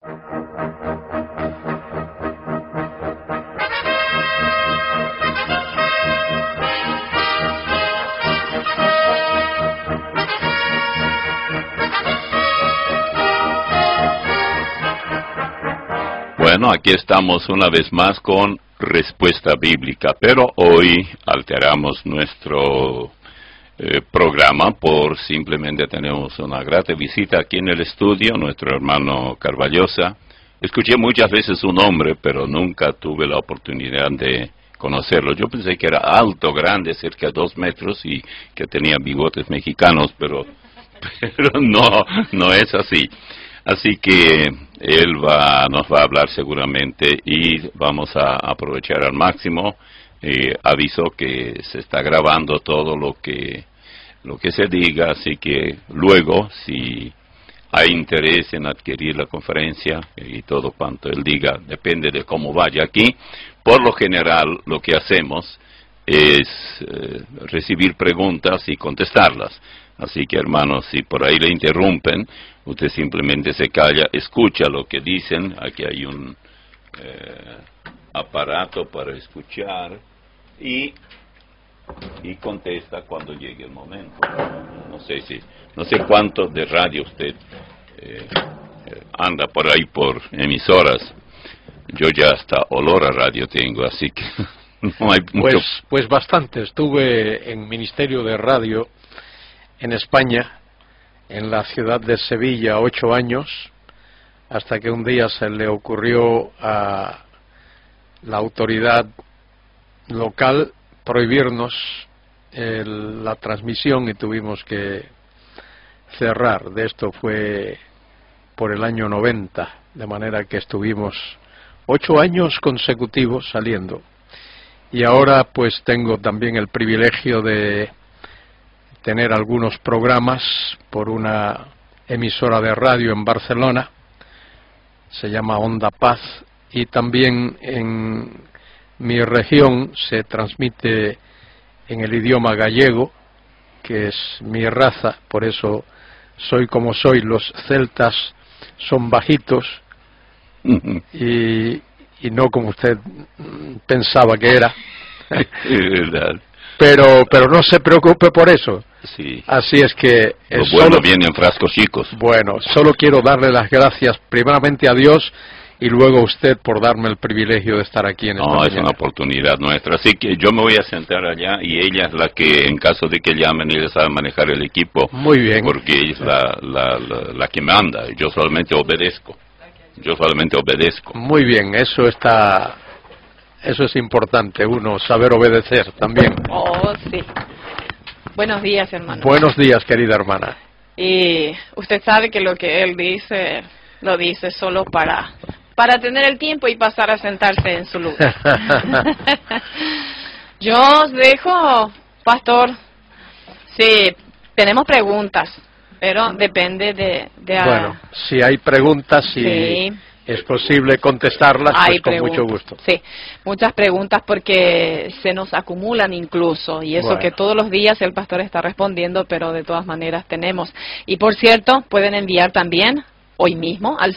Bueno, aquí estamos una vez más con Respuesta Bíblica, pero hoy alteramos nuestro programa por simplemente tenemos una grata visita aquí en el estudio, nuestro hermano Carvallosa. Escuché muchas veces su nombre, pero nunca tuve la oportunidad de conocerlo. Yo pensé que era alto, grande, cerca de 2 metros y que tenía bigotes mexicanos, pero no es así. Así que él nos va a hablar seguramente y vamos a aprovechar al máximo. Aviso que se está grabando todo lo que se diga, así que luego, si hay interés en adquirir la conferencia y todo cuanto él diga, depende de cómo vaya aquí. Por lo general, lo que hacemos es recibir preguntas y contestarlas. Así que, hermanos, si por ahí le interrumpen, usted simplemente se calla, escucha lo que dicen. Aquí hay un aparato para escuchar y contesta cuando llegue el momento. No sé cuánto de radio usted anda por ahí por emisoras. Yo ya hasta olor a radio tengo, así que no hay mucho. Pues bastante. Estuve en Ministerio de Radio en España, en la ciudad de Sevilla, 8 años, hasta que un día se le ocurrió a la autoridad local prohibirnos la transmisión y tuvimos que cerrar. De esto fue por el año 90, de manera que estuvimos 8 años consecutivos saliendo. Y ahora pues tengo también el privilegio de tener algunos programas por una emisora de radio en Barcelona, se llama Onda Paz, y también en mi región se transmite en el idioma gallego, que es mi raza, por eso soy como soy. Los celtas son bajitos y no como usted pensaba que era. Pero no se preocupe por eso. Sí. Así es que lo bueno viene en frascos chicos. Bueno, solo quiero darle las gracias primeramente a Dios y luego a usted por darme el privilegio de estar aquí en esta mañana. Es una oportunidad nuestra, así que yo me voy a sentar allá y ella es la que, en caso de que llamen, ella sabe manejar el equipo. Muy bien. Porque ella es la que manda, yo solamente obedezco. Muy bien, eso es importante, uno saber obedecer también. Oh, sí. Buenos días, hermano. Buenos días, querida hermana. Y usted sabe que lo que él dice, lo dice solo para tener el tiempo y pasar a sentarse en su lugar. Yo os dejo, pastor. Sí, tenemos preguntas, pero depende de Bueno, si hay preguntas, sí, es posible contestarlas, pues con mucho gusto. Sí, muchas preguntas porque se nos acumulan incluso, y eso bueno, que todos los días el pastor está respondiendo, pero de todas maneras tenemos. Y por cierto, pueden enviar también hoy mismo al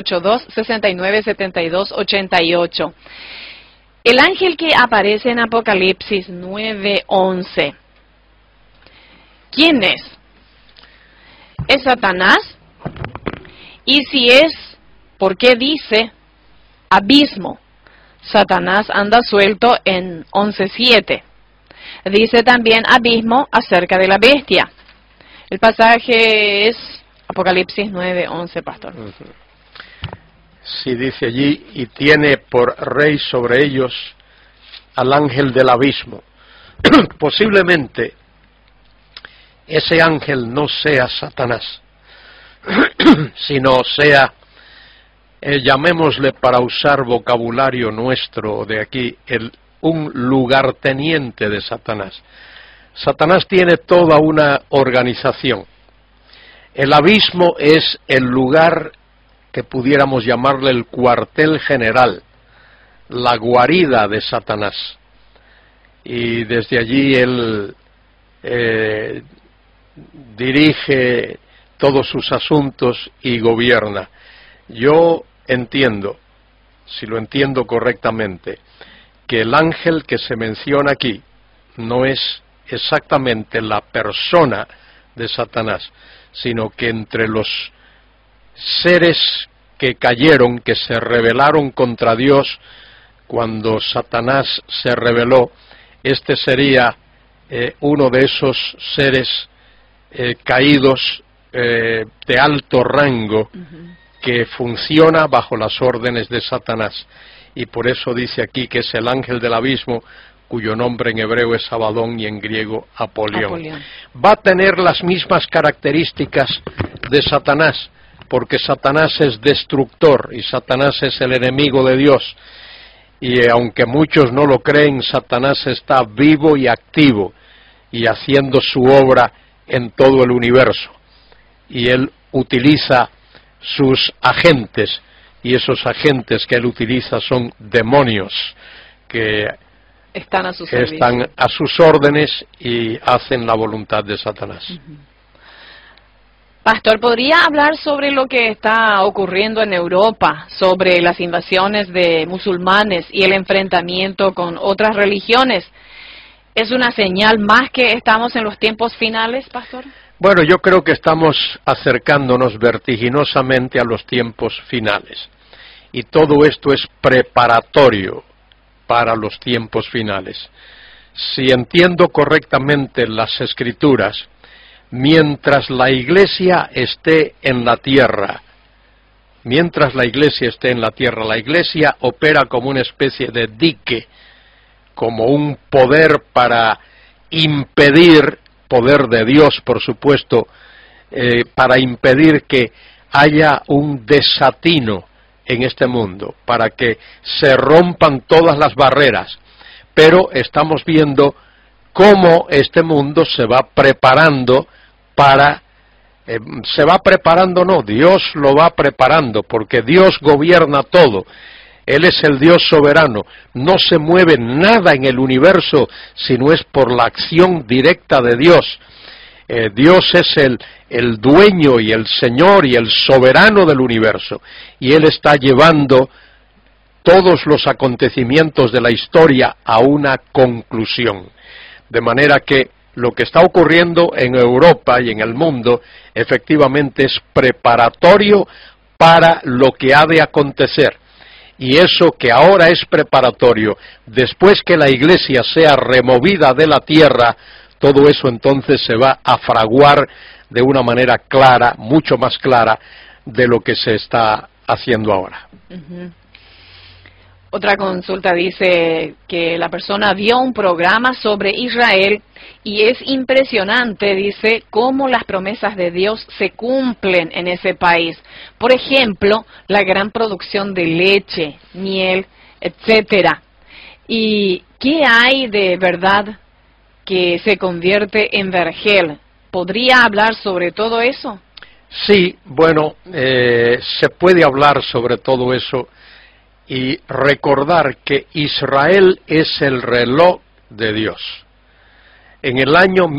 0982-697288. El ángel que aparece en Apocalipsis 9:11, ¿quién es? ¿Es Satanás? Y si es, ¿por qué dice abismo? Satanás anda suelto en 11:7. Dice también abismo acerca de la bestia. El pasaje es Apocalipsis 9:11, pastor. Sí, dice allí, y tiene por rey sobre ellos al ángel del abismo. Posiblemente ese ángel no sea Satanás, sino sea, llamémosle para usar vocabulario nuestro de aquí, un lugarteniente de Satanás. Satanás tiene toda una organización. El abismo es el lugar que pudiéramos llamarle el cuartel general, la guarida de Satanás. Y desde allí él dirige todos sus asuntos y gobierna. Yo entiendo, si lo entiendo correctamente, que el ángel que se menciona aquí no es exactamente la persona de Satanás, sino que entre los seres que cayeron, que se rebelaron contra Dios, cuando Satanás se rebeló, este sería uno de esos seres caídos de alto rango, que funciona bajo las órdenes de Satanás. Y por eso dice aquí que es el ángel del abismo, cuyo nombre en hebreo es Abadón y en griego Apolión. Va a tener las mismas características de Satanás, porque Satanás es destructor y Satanás es el enemigo de Dios. Y aunque muchos no lo creen, Satanás está vivo y activo y haciendo su obra en todo el universo. Y él utiliza sus agentes, y esos agentes que él utiliza son demonios que están a sus órdenes y hacen la voluntad de Satanás. Pastor, ¿podría hablar sobre lo que está ocurriendo en Europa, sobre las invasiones de musulmanes y el enfrentamiento con otras religiones? ¿Es una señal más que estamos en los tiempos finales, Pastor? Bueno, yo creo que estamos acercándonos vertiginosamente a los tiempos finales. Y todo esto es preparatorio para los tiempos finales. Si entiendo correctamente las Escrituras, mientras la Iglesia esté en la tierra, la Iglesia opera como una especie de dique, como un poder para impedir, poder de Dios por supuesto, para impedir que haya un desatino en este mundo, para que se rompan todas las barreras. Pero estamos viendo cómo este mundo se va preparando Dios lo va preparando, porque Dios gobierna todo. Él es el Dios soberano. No se mueve nada en el universo si no es por la acción directa de Dios. Dios es el dueño y el Señor y el soberano del universo. Y Él está llevando todos los acontecimientos de la historia a una conclusión. De manera que lo que está ocurriendo en Europa y en el mundo efectivamente es preparatorio para lo que ha de acontecer. Y eso que ahora es preparatorio, después que la Iglesia sea removida de la tierra, todo eso entonces se va a fraguar de una manera clara, mucho más clara, de lo que se está haciendo ahora. Otra consulta dice que la persona vio un programa sobre Israel y es impresionante, dice, cómo las promesas de Dios se cumplen en ese país. Por ejemplo, la gran producción de leche, miel, etcétera. ¿Y qué hay de verdad que se convierte en vergel? ¿Podría hablar sobre todo eso? Sí, bueno, se puede hablar sobre todo eso y recordar que Israel es el reloj de Dios. En el año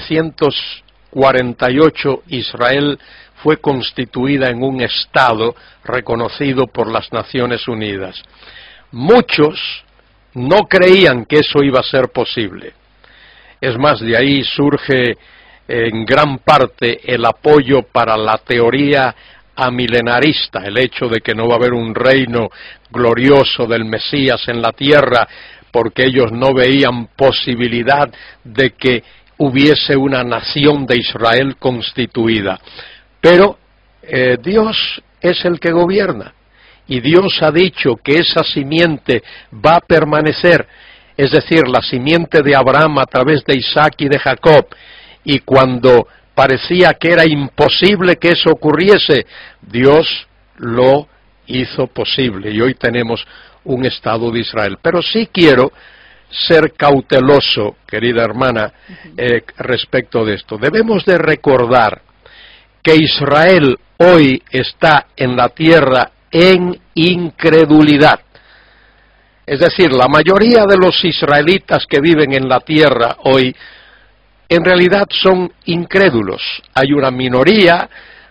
1948 Israel fue constituida en un Estado reconocido por las Naciones Unidas. Muchos no creían que eso iba a ser posible. Es más, de ahí surge en gran parte el apoyo para la teoría amilenarista, el hecho de que no va a haber un reino glorioso del Mesías en la tierra, porque ellos no veían posibilidad de que hubiese una nación de Israel constituida. Pero Dios es el que gobierna, y Dios ha dicho que esa simiente va a permanecer, es decir, la simiente de Abraham a través de Isaac y de Jacob, y cuando parecía que era imposible que eso ocurriese, Dios lo hizo posible, y hoy tenemos un Estado de Israel. Pero sí quiero ser cauteloso, querida hermana, respecto de esto. Debemos de recordar que Israel hoy está en la tierra en incredulidad. Es decir, la mayoría de los israelitas que viven en la tierra hoy en realidad son incrédulos. Hay una minoría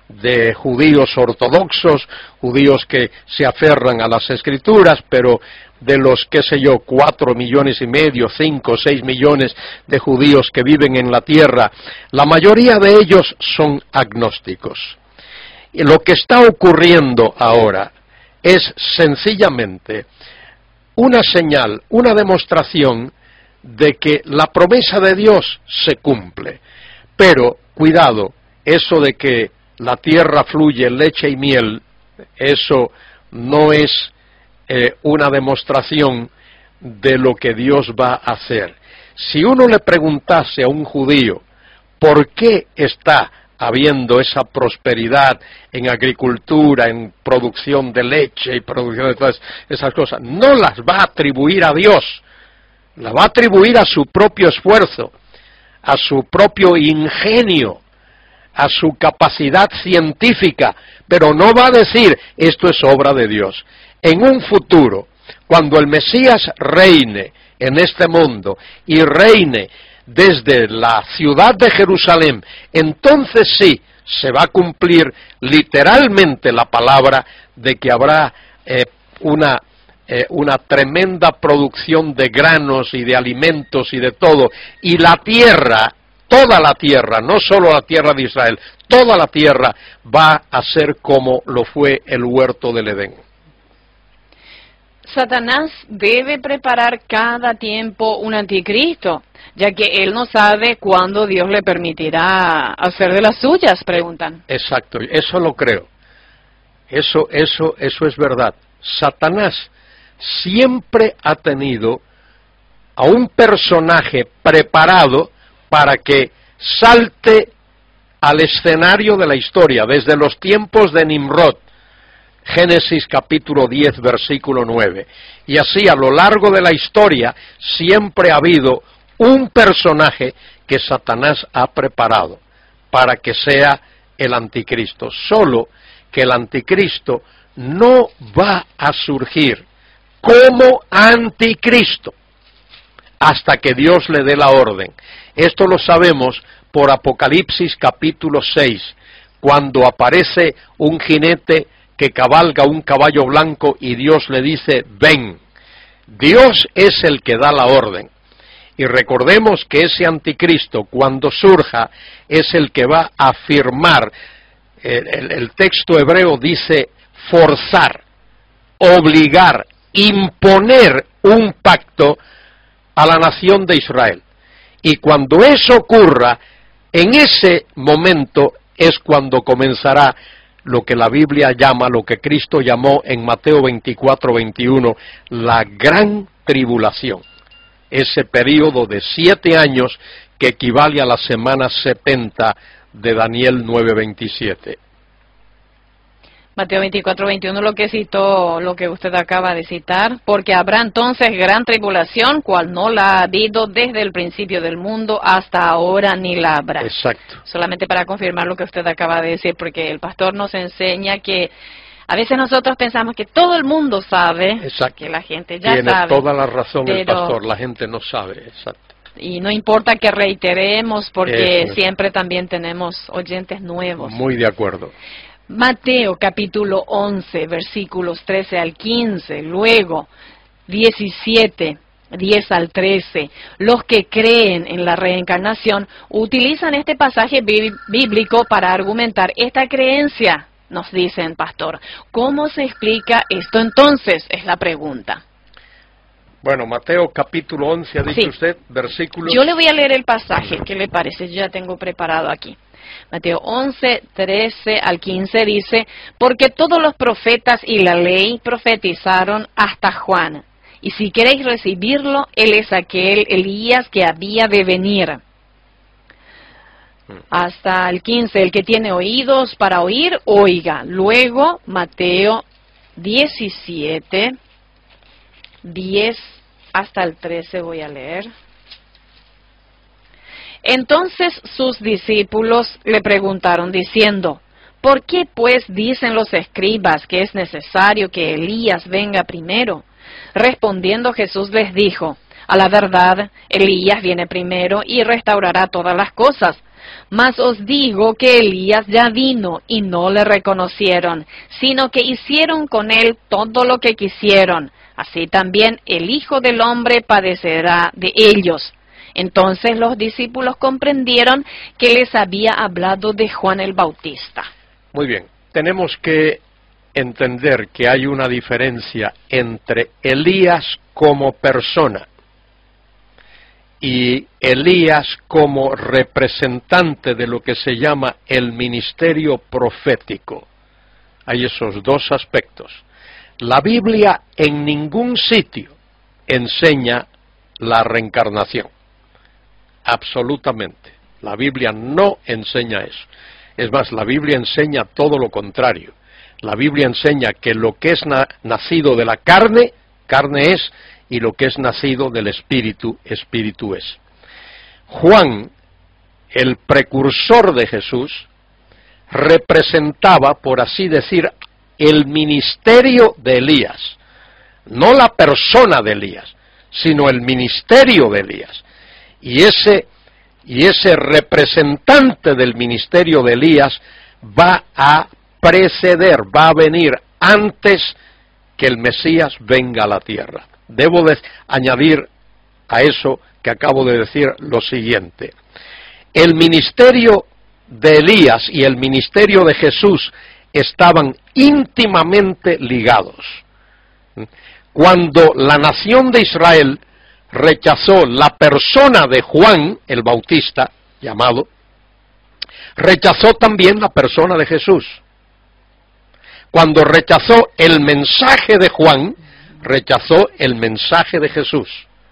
de judíos ortodoxos, judíos que se aferran a las Escrituras, pero de los, 4,5 millones, 5, 6 millones de judíos que viven en la tierra, la mayoría de ellos son agnósticos. Y lo que está ocurriendo ahora es sencillamente una señal, una demostración de que la promesa de Dios se cumple. Pero, cuidado, eso de que la tierra fluye leche y miel, eso no es una demostración de lo que Dios va a hacer. Si uno le preguntase a un judío por qué está habiendo esa prosperidad en agricultura, en producción de leche y producción de todas esas cosas, no las va a atribuir a Dios, las va a atribuir a su propio esfuerzo, a su propio ingenio, a su capacidad científica, pero no va a decir esto es obra de Dios. En un futuro, cuando el Mesías reine en este mundo y reine desde la ciudad de Jerusalén, entonces sí se va a cumplir literalmente la palabra de que habrá una tremenda producción de granos y de alimentos y de todo, y la tierra, toda la tierra, no solo la tierra de Israel, toda la tierra va a ser como lo fue el huerto del Edén. Satanás debe preparar cada tiempo un anticristo, ya que él no sabe cuándo Dios le permitirá hacer de las suyas, preguntan. Exacto, eso lo creo. Eso es verdad. Satanás siempre ha tenido a un personaje preparado para que salte al escenario de la historia, desde los tiempos de Nimrod, Génesis capítulo 10, versículo 9. Y así a lo largo de la historia siempre ha habido un personaje que Satanás ha preparado para que sea el anticristo. Solo que el anticristo no va a surgir como anticristo hasta que Dios le dé la orden. Esto lo sabemos por Apocalipsis capítulo 6, cuando aparece un jinete que cabalga un caballo blanco y Dios le dice, ven. Dios es el que da la orden. Y recordemos que ese anticristo, cuando surja, es el que va a firmar, el texto hebreo dice forzar, obligar, imponer un pacto a la nación de Israel. Y cuando eso ocurra, en ese momento es cuando comenzará lo que la Biblia llama, lo que Cristo llamó en Mateo 24, 21, la gran tribulación. Ese periodo de 7 años que equivale a la semana 70 de Daniel 9, 27. Mateo 24, 21, lo que citó, lo que usted acaba de citar, porque habrá entonces gran tribulación, cual no la ha habido desde el principio del mundo hasta ahora ni la habrá. Exacto. Solamente para confirmar lo que usted acaba de decir, porque el pastor nos enseña que a veces nosotros pensamos que todo el mundo sabe, exacto, que la gente ya tiene sabe. Tiene toda la razón el pero pastor, la gente no sabe, exacto. Y no importa que reiteremos, porque siempre también tenemos oyentes nuevos. Muy de acuerdo. Mateo capítulo 11, versículos 13 al 15, luego 17, 10 al 13. Los que creen en la reencarnación utilizan este pasaje bíblico para argumentar esta creencia, nos dicen, pastor. ¿Cómo se explica esto entonces? Es la pregunta. Bueno, Mateo capítulo 11, ha dicho sí. usted, versículos. Yo le voy a leer el pasaje, ¿qué le parece? Yo ya tengo preparado aquí. Mateo 11, 13 al 15 dice, porque todos los profetas y la ley profetizaron hasta Juan. Y si queréis recibirlo, él es aquel Elías que había de venir. Hasta el 15, el que tiene oídos para oír, oiga. Luego, Mateo 17, 10 hasta el 13 voy a leer. Entonces sus discípulos le preguntaron diciendo, ¿por qué pues dicen los escribas que es necesario que Elías venga primero? Respondiendo Jesús les dijo, a la verdad, Elías viene primero y restaurará todas las cosas. Mas os digo que Elías ya vino y no le reconocieron, sino que hicieron con él todo lo que quisieron. Así también el Hijo del Hombre padecerá de ellos. Entonces los discípulos comprendieron que les había hablado de Juan el Bautista. Muy bien, tenemos que entender que hay una diferencia entre Elías como persona y Elías como representante de lo que se llama el ministerio profético. Hay esos dos aspectos. La Biblia en ningún sitio enseña la reencarnación. Absolutamente. La Biblia no enseña eso. Es más, la Biblia enseña todo lo contrario. La Biblia enseña que lo que es nacido de la carne, carne es, y lo que es nacido del Espíritu, Espíritu es. Juan, el precursor de Jesús, representaba, por así decir, el ministerio de Elías. No la persona de Elías, sino el ministerio de Elías. Y ese representante del ministerio de Elías va a preceder, va a venir antes que el Mesías venga a la tierra. Debo añadir a eso que acabo de decir lo siguiente. El ministerio de Elías y el ministerio de Jesús estaban íntimamente ligados. Cuando la nación de Israel rechazó la persona de Juan el Bautista, llamado, rechazó también la persona de Jesús. Cuando rechazó el mensaje de Juan, rechazó el mensaje de Jesús.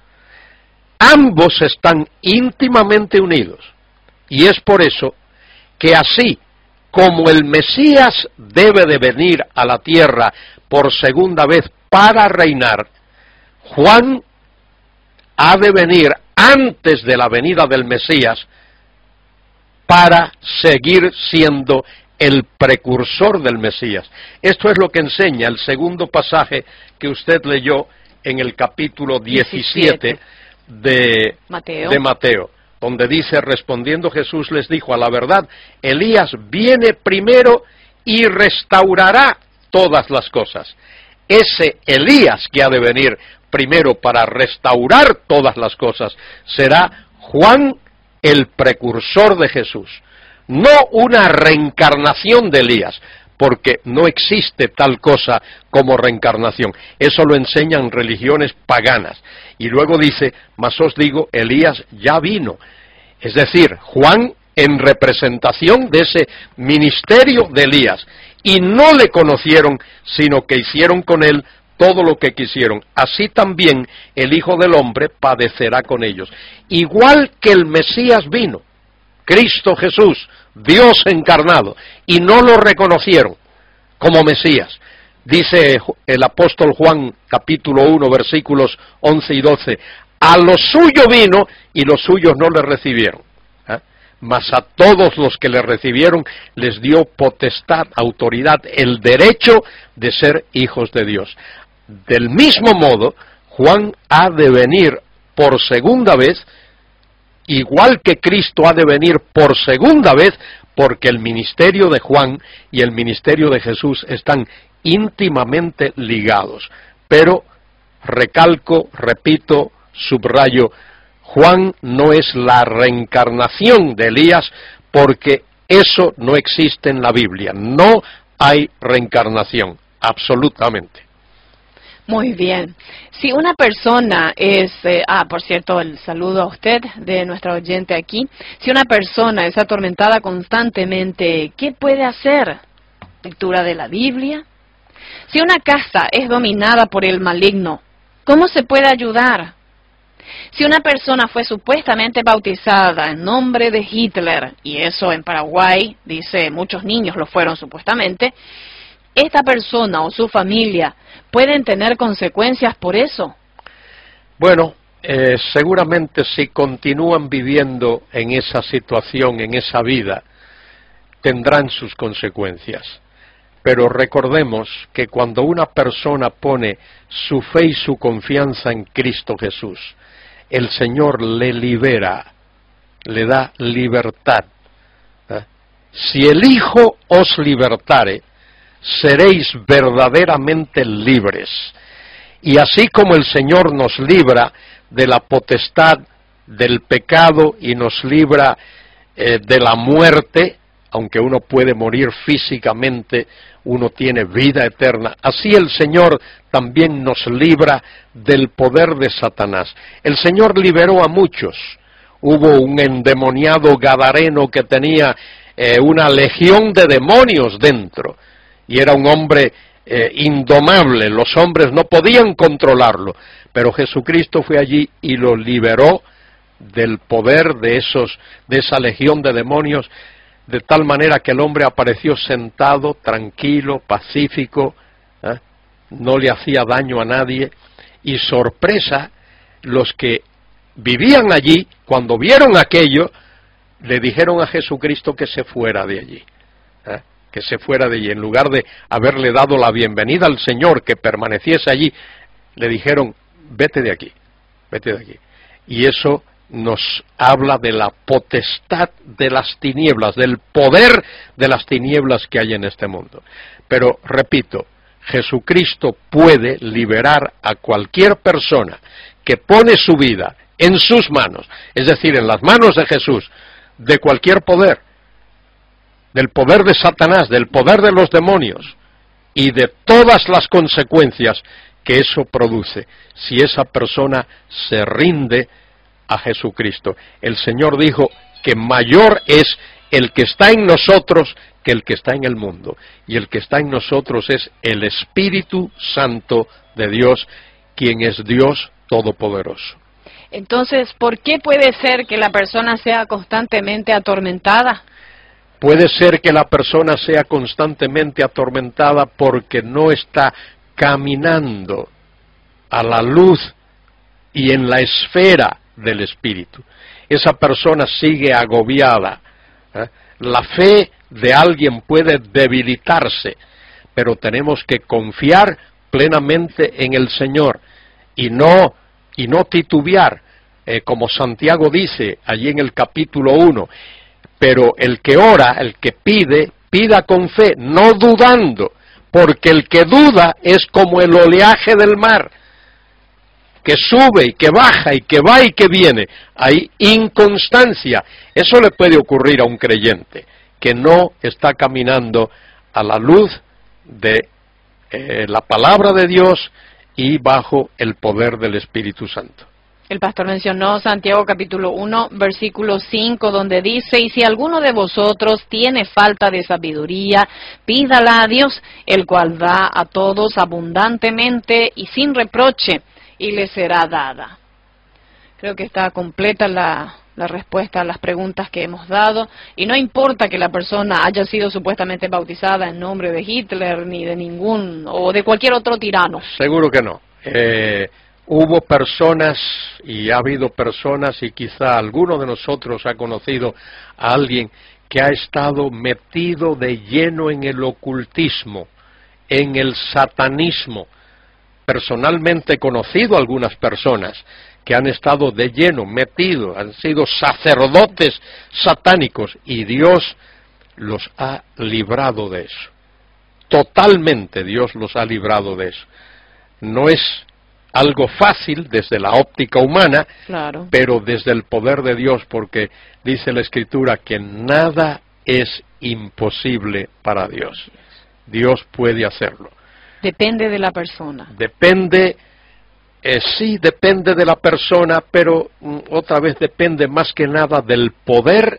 Ambos están íntimamente unidos, y es por eso que así como el Mesías debe de venir a la tierra por segunda vez para reinar, Juan ha de venir antes de la venida del Mesías para seguir siendo el precursor del Mesías. Esto es lo que enseña el segundo pasaje que usted leyó en el capítulo 17 de Mateo, donde dice, respondiendo Jesús les dijo, a la verdad, Elías viene primero y restaurará todas las cosas. Ese Elías que ha de venir primero para restaurar todas las cosas será Juan el precursor de Jesús. No una reencarnación de Elías, porque no existe tal cosa como reencarnación. Eso lo enseñan religiones paganas. Y luego dice, mas os digo, Elías ya vino. Es decir, Juan en representación de ese ministerio de Elías. Y no le conocieron, sino que hicieron con él todo lo que quisieron. Así también el Hijo del Hombre padecerá con ellos. Igual que el Mesías vino, Cristo Jesús, Dios encarnado, y no lo reconocieron como Mesías. Dice el apóstol Juan, capítulo 1, versículos 11 y 12, a lo suyo vino y los suyos no le recibieron. Mas a todos los que le recibieron les dio potestad, autoridad, el derecho de ser hijos de Dios. Del mismo modo, Juan ha de venir por segunda vez, igual que Cristo ha de venir por segunda vez, porque el ministerio de Juan y el ministerio de Jesús están íntimamente ligados. Pero, recalco, repito, subrayo, Juan no es la reencarnación de Elías, porque eso no existe en la Biblia. No hay reencarnación, absolutamente. Muy bien. Si una persona es, por cierto, el saludo a usted de nuestra oyente aquí. Si una persona es atormentada constantemente, ¿qué puede hacer? Lectura de la Biblia. Si una casa es dominada por el maligno, ¿cómo se puede ayudar? Si una persona fue supuestamente bautizada en nombre de Hitler, y eso en Paraguay, dice, muchos niños lo fueron supuestamente, ¿esta persona o su familia pueden tener consecuencias por eso? Bueno, seguramente si continúan viviendo en esa situación, en esa vida, tendrán sus consecuencias. Pero recordemos que cuando una persona pone su fe y su confianza en Cristo Jesús, el Señor le libera, le da libertad si el Hijo os libertare, seréis verdaderamente libres. Y así como el Señor nos libra de la potestad del pecado y nos libra de la muerte, aunque uno puede morir físicamente, uno tiene vida eterna. Así el Señor también nos libra del poder de Satanás. El Señor liberó a muchos. Hubo un endemoniado gadareno que tenía una legión de demonios dentro, y era un hombre indomable. Los hombres no podían controlarlo, pero Jesucristo fue allí y lo liberó del poder de esa legión de demonios, de tal manera que el hombre apareció sentado, tranquilo, pacífico, no le hacía daño a nadie, y sorpresa, los que vivían allí, cuando vieron aquello, le dijeron a Jesucristo que se fuera de allí, que se fuera de allí. En lugar de haberle dado la bienvenida al Señor, que permaneciese allí, le dijeron, vete de aquí, vete de aquí. Y eso nos habla de la potestad de las tinieblas, del poder de las tinieblas que hay en este mundo. Pero, repito, Jesucristo puede liberar a cualquier persona que pone su vida en sus manos, es decir, en las manos de Jesús, de cualquier poder, del poder de Satanás, del poder de los demonios y de todas las consecuencias que eso produce, si esa persona se rinde a Jesucristo. El Señor dijo que mayor es el que está en nosotros que el que está en el mundo, y el que está en nosotros es el Espíritu Santo de Dios, quien es Dios Todopoderoso. Entonces, ¿por qué puede ser que la persona sea constantemente atormentada? Puede ser que la persona sea constantemente atormentada porque no está caminando a la luz y en la esfera del Espíritu. Esa persona sigue agobiada. La fe de alguien puede debilitarse, pero tenemos que confiar plenamente en el Señor y no titubear, como Santiago dice allí en el capítulo 1, pero el que ora, el que pide, pida con fe, no dudando, porque el que duda es como el oleaje del mar, que sube y que baja y que va y que viene. Hay inconstancia. Eso le puede ocurrir a un creyente que no está caminando a la luz de la palabra de Dios y bajo el poder del Espíritu Santo. El pastor mencionó Santiago capítulo 1, versículo 5, donde dice, y si alguno de vosotros tiene falta de sabiduría, pídala a Dios, el cual da a todos abundantemente y sin reproche, y le será dada. Creo que está completa la respuesta a las preguntas que hemos dado, y no importa que la persona haya sido supuestamente bautizada en nombre de Hitler, ni de ningún, o de cualquier otro tirano. Seguro que no. Hubo personas, y ha habido personas, y quizá alguno de nosotros ha conocido a alguien que ha estado metido de lleno en el ocultismo, en el satanismo. Personalmente he conocido a algunas personas que han estado de lleno, metidos, han sido sacerdotes satánicos, y Dios los ha librado de eso. Totalmente Dios los ha librado de eso. No es algo fácil desde la óptica humana, claro, pero desde el poder de Dios, porque dice la Escritura que nada es imposible para Dios. Dios puede hacerlo. Depende de la persona. Depende, sí, depende de la persona, pero otra vez depende más que nada del poder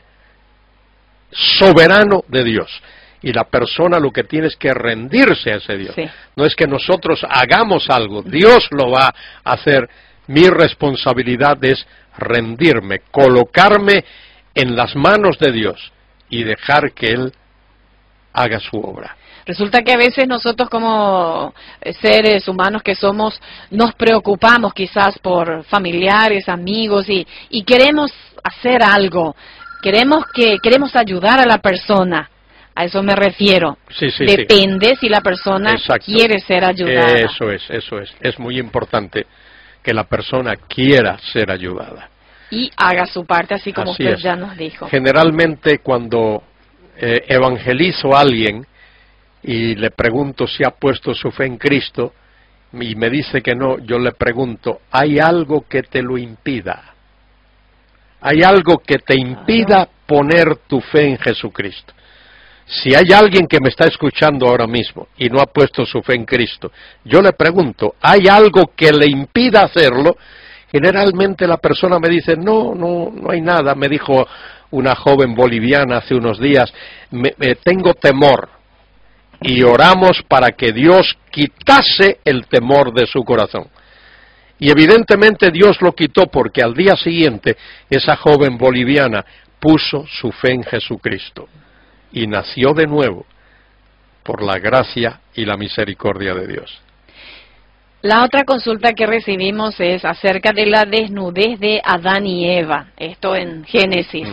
soberano de Dios. Y la persona lo que tiene es que rendirse a ese Dios. Sí. No es que nosotros hagamos algo, Dios lo va a hacer. Mi responsabilidad es rendirme, colocarme en las manos de Dios y dejar que Él haga su obra. Resulta que a veces nosotros como seres humanos que somos, nos preocupamos quizás por familiares, amigos y queremos hacer algo, queremos ayudar a la persona. A eso me refiero. Sí, Depende si la persona quiere ser ayudada. Eso es. Es muy importante que la persona quiera ser ayudada. Y haga su parte, así como Así usted es. ya nos dijo. Generalmente cuando evangelizo a alguien y le pregunto si ha puesto su fe en Cristo y me dice que no, yo le pregunto, ¿hay algo que te lo impida? ¿Hay algo que te impida poner tu fe en Jesucristo? Si hay alguien que me está escuchando ahora mismo y no ha puesto su fe en Cristo, yo le pregunto, ¿hay algo que le impida hacerlo? Generalmente la persona me dice, no hay nada. Me dijo una joven boliviana hace unos días, tengo temor. Y oramos para que Dios quitase el temor de su corazón. Y evidentemente Dios lo quitó, porque al día siguiente esa joven boliviana puso su fe en Jesucristo y nació de nuevo por la gracia y la misericordia de Dios. La otra consulta que recibimos es acerca de la desnudez de Adán y Eva, esto en Génesis.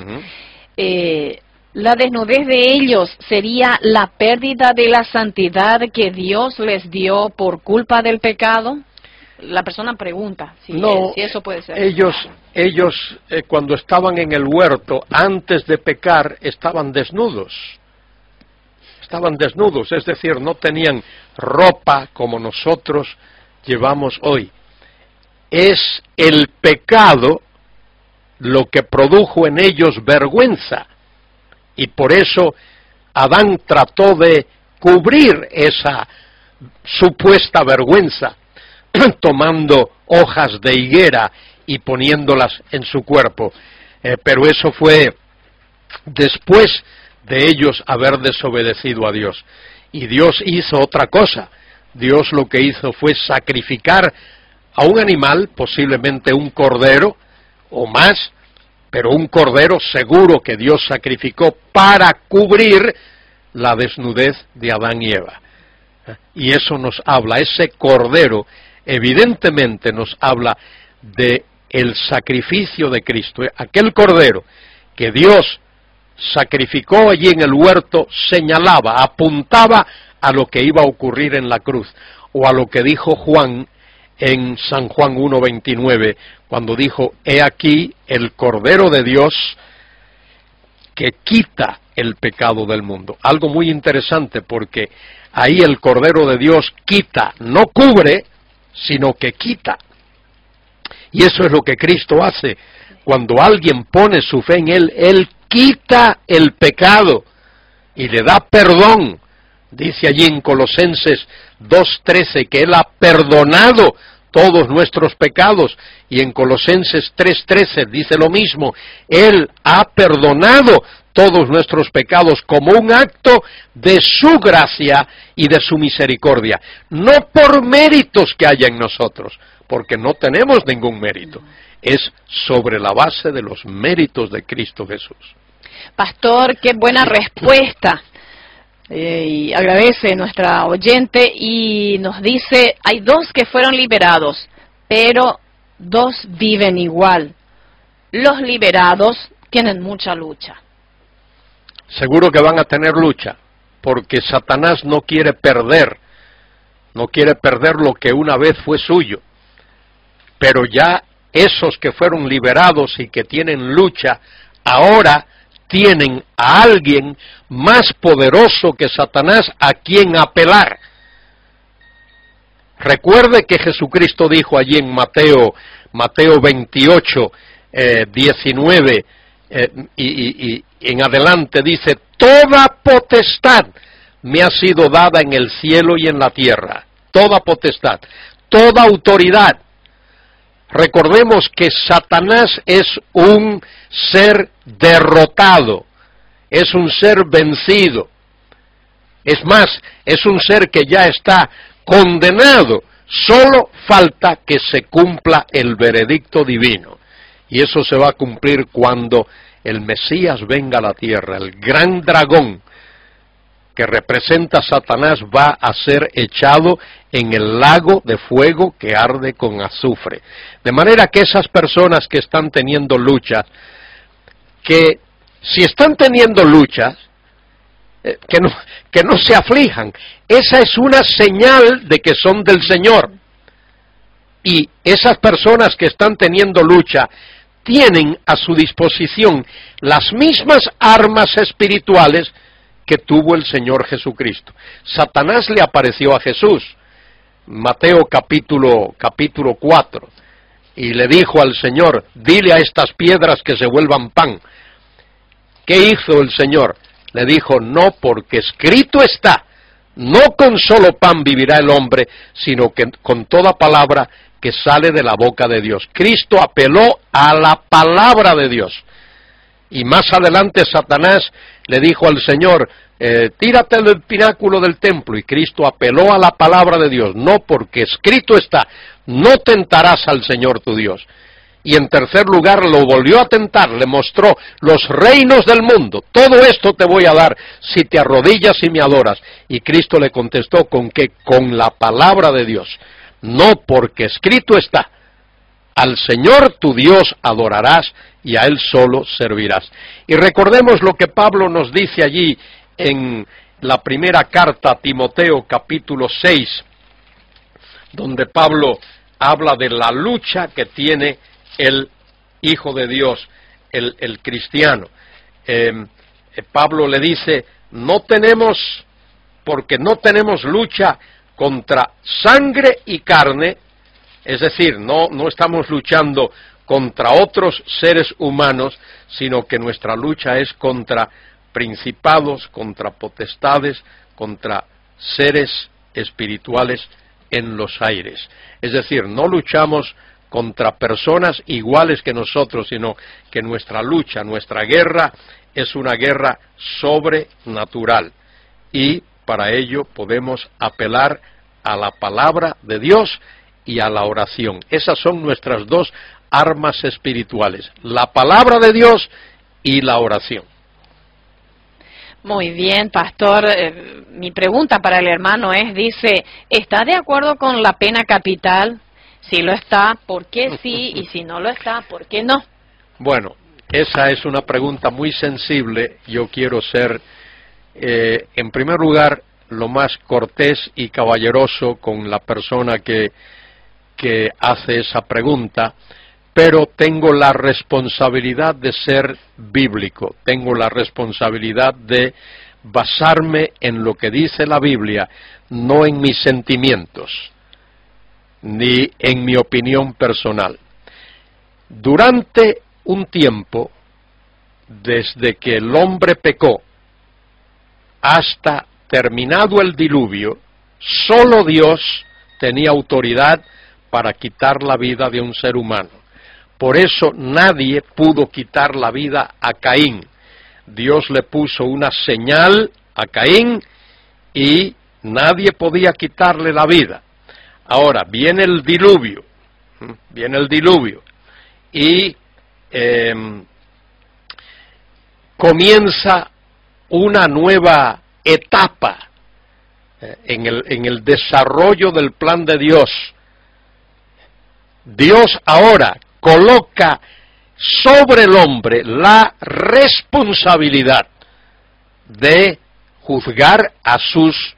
La desnudez de ellos sería la pérdida de la santidad que Dios les dio por culpa del pecado. La persona pregunta si eso puede ser. Ellos cuando estaban en el huerto, antes de pecar, estaban desnudos. Estaban desnudos, es decir, no tenían ropa como nosotros llevamos hoy. Es el pecado lo que produjo en ellos vergüenza. Y por eso Adán trató de cubrir esa supuesta vergüenza, tomando hojas de higuera y poniéndolas en su cuerpo. Pero eso fue después de ellos haber desobedecido a Dios. Y Dios hizo otra cosa. Dios lo que hizo fue sacrificar a un animal, posiblemente un cordero o más, pero un cordero seguro que Dios sacrificó para cubrir la desnudez de Adán y Eva. Y eso nos habla, ese cordero evidentemente nos habla de el sacrificio de Cristo. Aquel cordero que Dios sacrificó allí en el huerto señalaba, apuntaba a lo que iba a ocurrir en la cruz, o a lo que dijo Juan en San Juan 1:29, cuando dijo, he aquí el Cordero de Dios que quita el pecado del mundo. Algo muy interesante, porque ahí el Cordero de Dios quita, no cubre, sino que quita. Y eso es lo que Cristo hace. Cuando alguien pone su fe en Él, Él quita el pecado y le da perdón. Dice allí en Colosenses 2:13 que Él ha perdonado todos nuestros pecados, y en Colosenses 3:13 dice lo mismo, Él ha perdonado todos nuestros pecados como un acto de su gracia y de su misericordia, no por méritos que haya en nosotros, porque no tenemos ningún mérito, es sobre la base de los méritos de Cristo Jesús. Pastor, qué buena respuesta. Y agradece nuestra oyente y nos dice, hay dos que fueron liberados, pero dos viven igual. Los liberados tienen mucha lucha. Seguro que van a tener lucha, porque Satanás no quiere perder lo que una vez fue suyo. Pero ya esos que fueron liberados y que tienen lucha, ahora tienen a alguien más poderoso que Satanás a quien apelar. Recuerde que Jesucristo dijo allí en Mateo 28, 19 y en adelante, dice, toda potestad me ha sido dada en el cielo y en la tierra. Toda potestad, toda autoridad. Recordemos que Satanás es un ser derrotado, es un ser vencido. Es más, es un ser que ya está condenado. Solo falta que se cumpla el veredicto divino. Y eso se va a cumplir cuando el Mesías venga a la tierra. El gran dragón que representa a Satanás va a ser echado en el lago de fuego que arde con azufre. De manera que esas personas que están teniendo luchas, que si están teniendo luchas, que no se aflijan. Esa es una señal de que son del Señor. Y esas personas que están teniendo lucha tienen a su disposición las mismas armas espirituales que tuvo el Señor Jesucristo. Satanás le apareció a Jesús, Mateo capítulo 4, y le dijo al Señor, dile a estas piedras que se vuelvan pan. ¿Qué hizo el Señor? Le dijo, no, porque escrito está, no con solo pan vivirá el hombre, sino que con toda palabra que sale de la boca de Dios. Cristo apeló a la palabra de Dios. Y más adelante Satanás le dijo al Señor, tírate del pináculo del templo, y Cristo apeló a la palabra de Dios, no, porque escrito está, no tentarás al Señor tu Dios. Y en tercer lugar lo volvió a tentar, le mostró los reinos del mundo, todo esto te voy a dar si te arrodillas y me adoras. Y Cristo le contestó con que con la palabra de Dios, no, porque escrito está, al Señor tu Dios adorarás y a Él solo servirás. Y recordemos lo que Pablo nos dice allí en la primera carta a Timoteo capítulo 6, donde Pablo habla de la lucha que tiene el Hijo de Dios, el cristiano. Pablo le dice, porque no tenemos lucha contra sangre y carne, es decir, no estamos luchando contra otros seres humanos, sino que nuestra lucha es contra principados, contra potestades, contra seres espirituales en los aires. Es decir, no luchamos contra personas iguales que nosotros, sino que nuestra lucha, nuestra guerra, es una guerra sobrenatural. Y para ello podemos apelar a la palabra de Dios y a la oración. Esas son nuestras dos armas espirituales, la palabra de Dios y la oración. Muy bien, pastor. Mi pregunta para el hermano dice, ¿está de acuerdo con la pena capital? Si lo está, ¿por qué sí? Y si no lo está, ¿por qué no? Bueno, esa es una pregunta muy sensible. Yo quiero ser, en primer lugar, lo más cortés y caballeroso con la persona que hace esa pregunta, pero tengo la responsabilidad de ser bíblico, tengo la responsabilidad de basarme en lo que dice la Biblia, no en mis sentimientos, ni en mi opinión personal. Durante un tiempo, desde que el hombre pecó hasta terminado el diluvio, solo Dios tenía autoridad para quitar la vida de un ser humano. Por eso nadie pudo quitar la vida a Caín. Dios le puso una señal a Caín y nadie podía quitarle la vida. Ahora, viene el diluvio y comienza una nueva etapa en el desarrollo del plan de Dios. Dios ahora coloca sobre el hombre la responsabilidad de juzgar a sus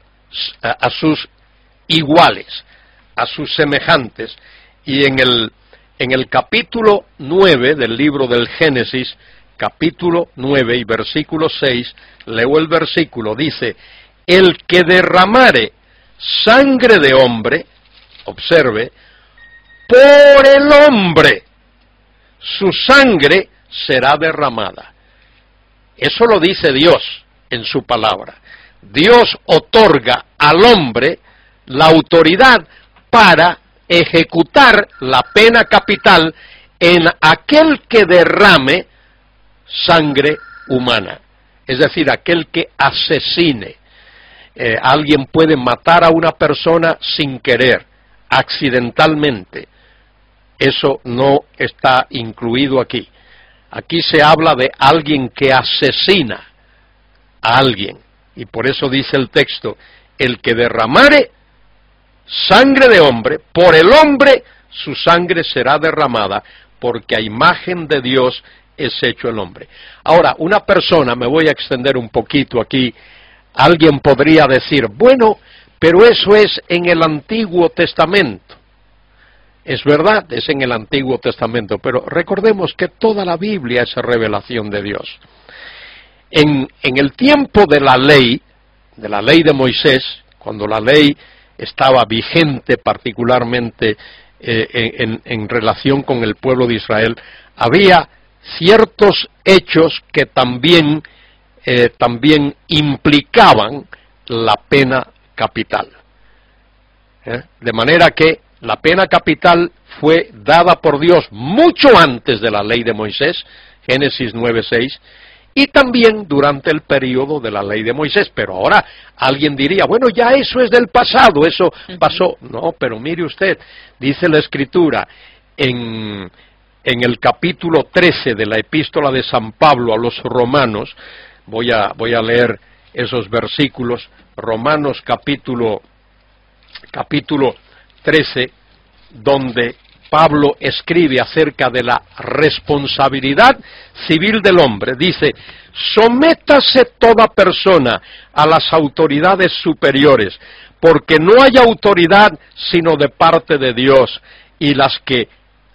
iguales, a sus semejantes. Y en el capítulo 9 del libro del Génesis, capítulo 9 y versículo 6, leo el versículo, dice, el que derramare sangre de hombre, observe, por el hombre, su sangre será derramada. Eso lo dice Dios en su palabra. Dios otorga al hombre la autoridad para ejecutar la pena capital en aquel que derrame sangre humana, es decir, aquel que asesine. Alguien puede matar a una persona sin querer, accidentalmente. Eso no está incluido aquí. Aquí se habla de alguien que asesina a alguien. Y por eso dice el texto, el que derramare sangre de hombre, por el hombre su sangre será derramada, porque a imagen de Dios es hecho el hombre. Ahora, una persona, me voy a extender un poquito aquí, alguien podría decir, bueno, pero eso es en el Antiguo Testamento. Es verdad, es en el Antiguo Testamento, pero recordemos que toda la Biblia es revelación de Dios. En el tiempo de la ley de Moisés, cuando la ley estaba vigente particularmente en relación con el pueblo de Israel, había ciertos hechos que también implicaban la pena capital. De manera que la pena capital fue dada por Dios mucho antes de la ley de Moisés, Génesis 9:6, y también durante el periodo de la ley de Moisés. Pero ahora alguien diría, bueno, ya eso es del pasado, eso pasó. No, pero mire usted, dice la Escritura en el capítulo 13 de la epístola de San Pablo a los romanos, voy a leer esos versículos, Romanos capítulo 13, donde Pablo escribe acerca de la responsabilidad civil del hombre. Dice, sométase toda persona a las autoridades superiores, porque no hay autoridad sino de parte de Dios, y las que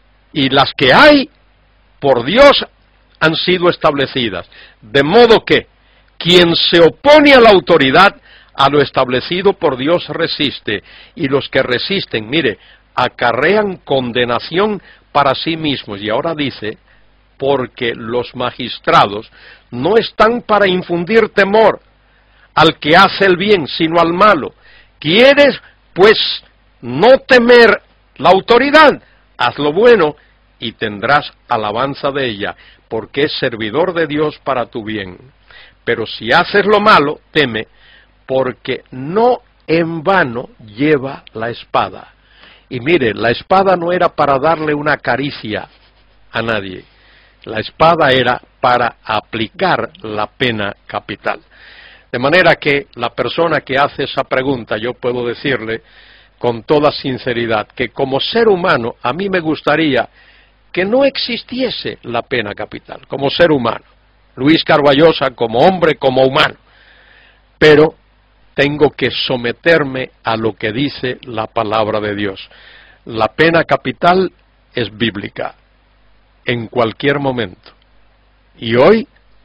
hay por Dios han sido establecidas. De modo que quien se opone a la autoridad, a lo establecido por Dios resiste, y los que resisten, mire, acarrean condenación para sí mismos. Y ahora dice, porque los magistrados no están para infundir temor al que hace el bien, sino al malo. ¿Quieres, pues, no temer la autoridad? Haz lo bueno y tendrás alabanza de ella, porque es servidor de Dios para tu bien. Pero si haces lo malo, teme, porque no en vano lleva la espada. Y mire, la espada no era para darle una caricia a nadie. La espada era para aplicar la pena capital. De manera que la persona que hace esa pregunta, yo puedo decirle con toda sinceridad que como ser humano a mí me gustaría que no existiese la pena capital, como ser humano. Luis Carballosa como hombre, como humano. Pero tengo que someterme a lo que dice la palabra de Dios. La pena capital es bíblica, en cualquier momento. Y hoy,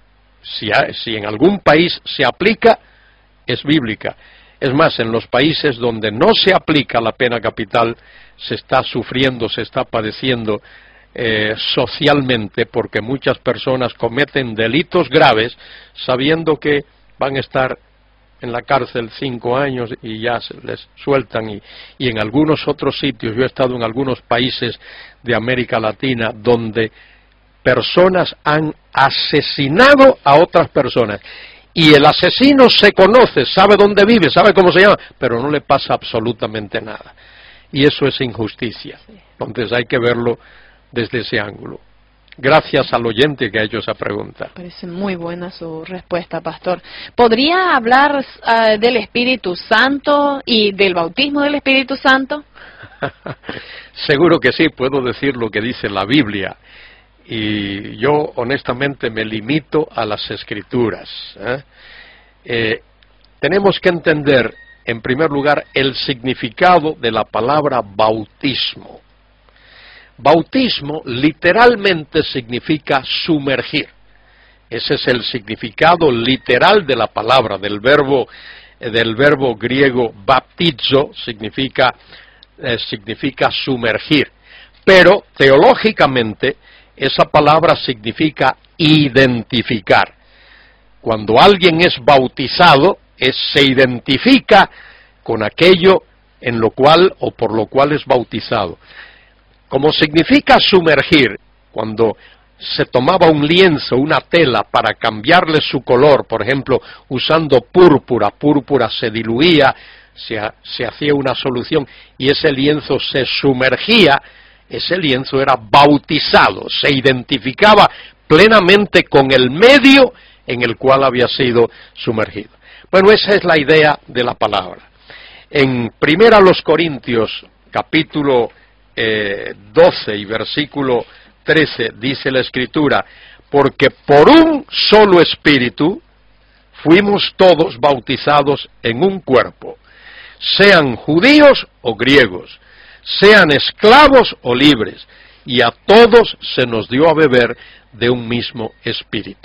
si en algún país se aplica, es bíblica. Es más, en los países donde no se aplica la pena capital, se está sufriendo, se está padeciendo socialmente, porque muchas personas cometen delitos graves sabiendo que van a estar en la cárcel 5 años y ya se les sueltan, y en algunos otros sitios, yo he estado en algunos países de América Latina donde personas han asesinado a otras personas y el asesino se conoce, sabe dónde vive, sabe cómo se llama, pero no le pasa absolutamente nada, y eso es injusticia. Entonces hay que verlo desde ese ángulo. Gracias al oyente que ha hecho esa pregunta. Parece muy buena su respuesta, pastor. ¿Podría hablar del Espíritu Santo y del bautismo del Espíritu Santo? Seguro que sí, puedo decir lo que dice la Biblia. Y yo honestamente me limito a las Escrituras. Tenemos que entender, en primer lugar, el significado de la palabra bautismo. Bautismo literalmente significa sumergir. Ese es el significado literal de la palabra, del verbo griego baptizo, significa sumergir. Pero teológicamente esa palabra significa identificar. Cuando alguien es bautizado, se identifica con aquello en lo cual o por lo cual es bautizado. Como significa sumergir, cuando se tomaba un lienzo, una tela, para cambiarle su color, por ejemplo, usando púrpura se diluía, se hacía una solución, y ese lienzo se sumergía, ese lienzo era bautizado, se identificaba plenamente con el medio en el cual había sido sumergido. Bueno, esa es la idea de la palabra. En 1 Corintios, capítulo 12 y versículo 13, dice la Escritura, porque por un solo Espíritu fuimos todos bautizados en un cuerpo, sean judíos o griegos, sean esclavos o libres, y a todos se nos dio a beber de un mismo Espíritu.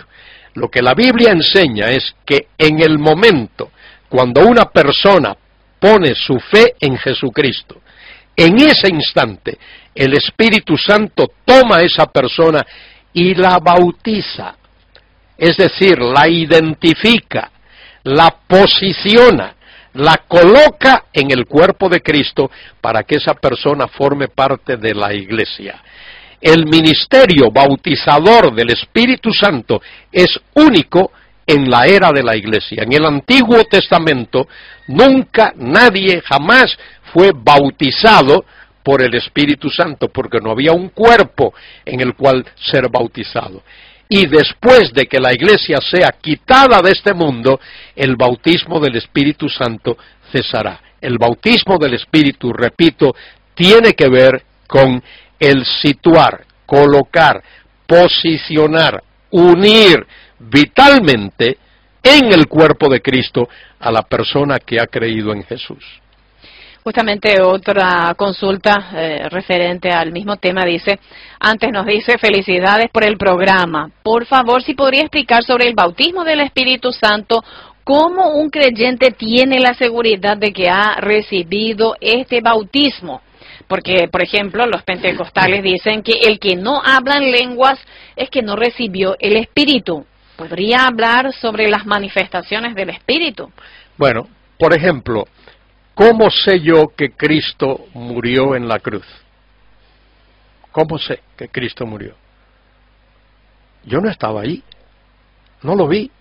Lo que la Biblia enseña es que en el momento cuando una persona pone su fe en Jesucristo, en ese instante el Espíritu Santo toma a esa persona y la bautiza, es decir, la identifica, la posiciona, la coloca en el cuerpo de Cristo para que esa persona forme parte de la iglesia. El ministerio bautizador del Espíritu Santo es único en la era de la iglesia. En el Antiguo Testamento nunca, nadie, jamás fue bautizado por el Espíritu Santo, porque no había un cuerpo en el cual ser bautizado. Y después de que la iglesia sea quitada de este mundo, el bautismo del Espíritu Santo cesará. El bautismo del Espíritu, repito, tiene que ver con el situar, colocar, posicionar, unir vitalmente en el cuerpo de Cristo a la persona que ha creído en Jesús. Justamente otra consulta referente al mismo tema dice, antes nos dice, felicidades por el programa. Por favor, si podría explicar sobre el bautismo del Espíritu Santo, ¿cómo un creyente tiene la seguridad de que ha recibido este bautismo? Porque, por ejemplo, los pentecostales dicen que el que no habla en lenguas es que no recibió el Espíritu. ¿Podría hablar sobre las manifestaciones del Espíritu? Bueno, por ejemplo, ¿cómo sé yo que Cristo murió en la cruz? ¿Cómo sé que Cristo murió? Yo no estaba allí, no lo vi.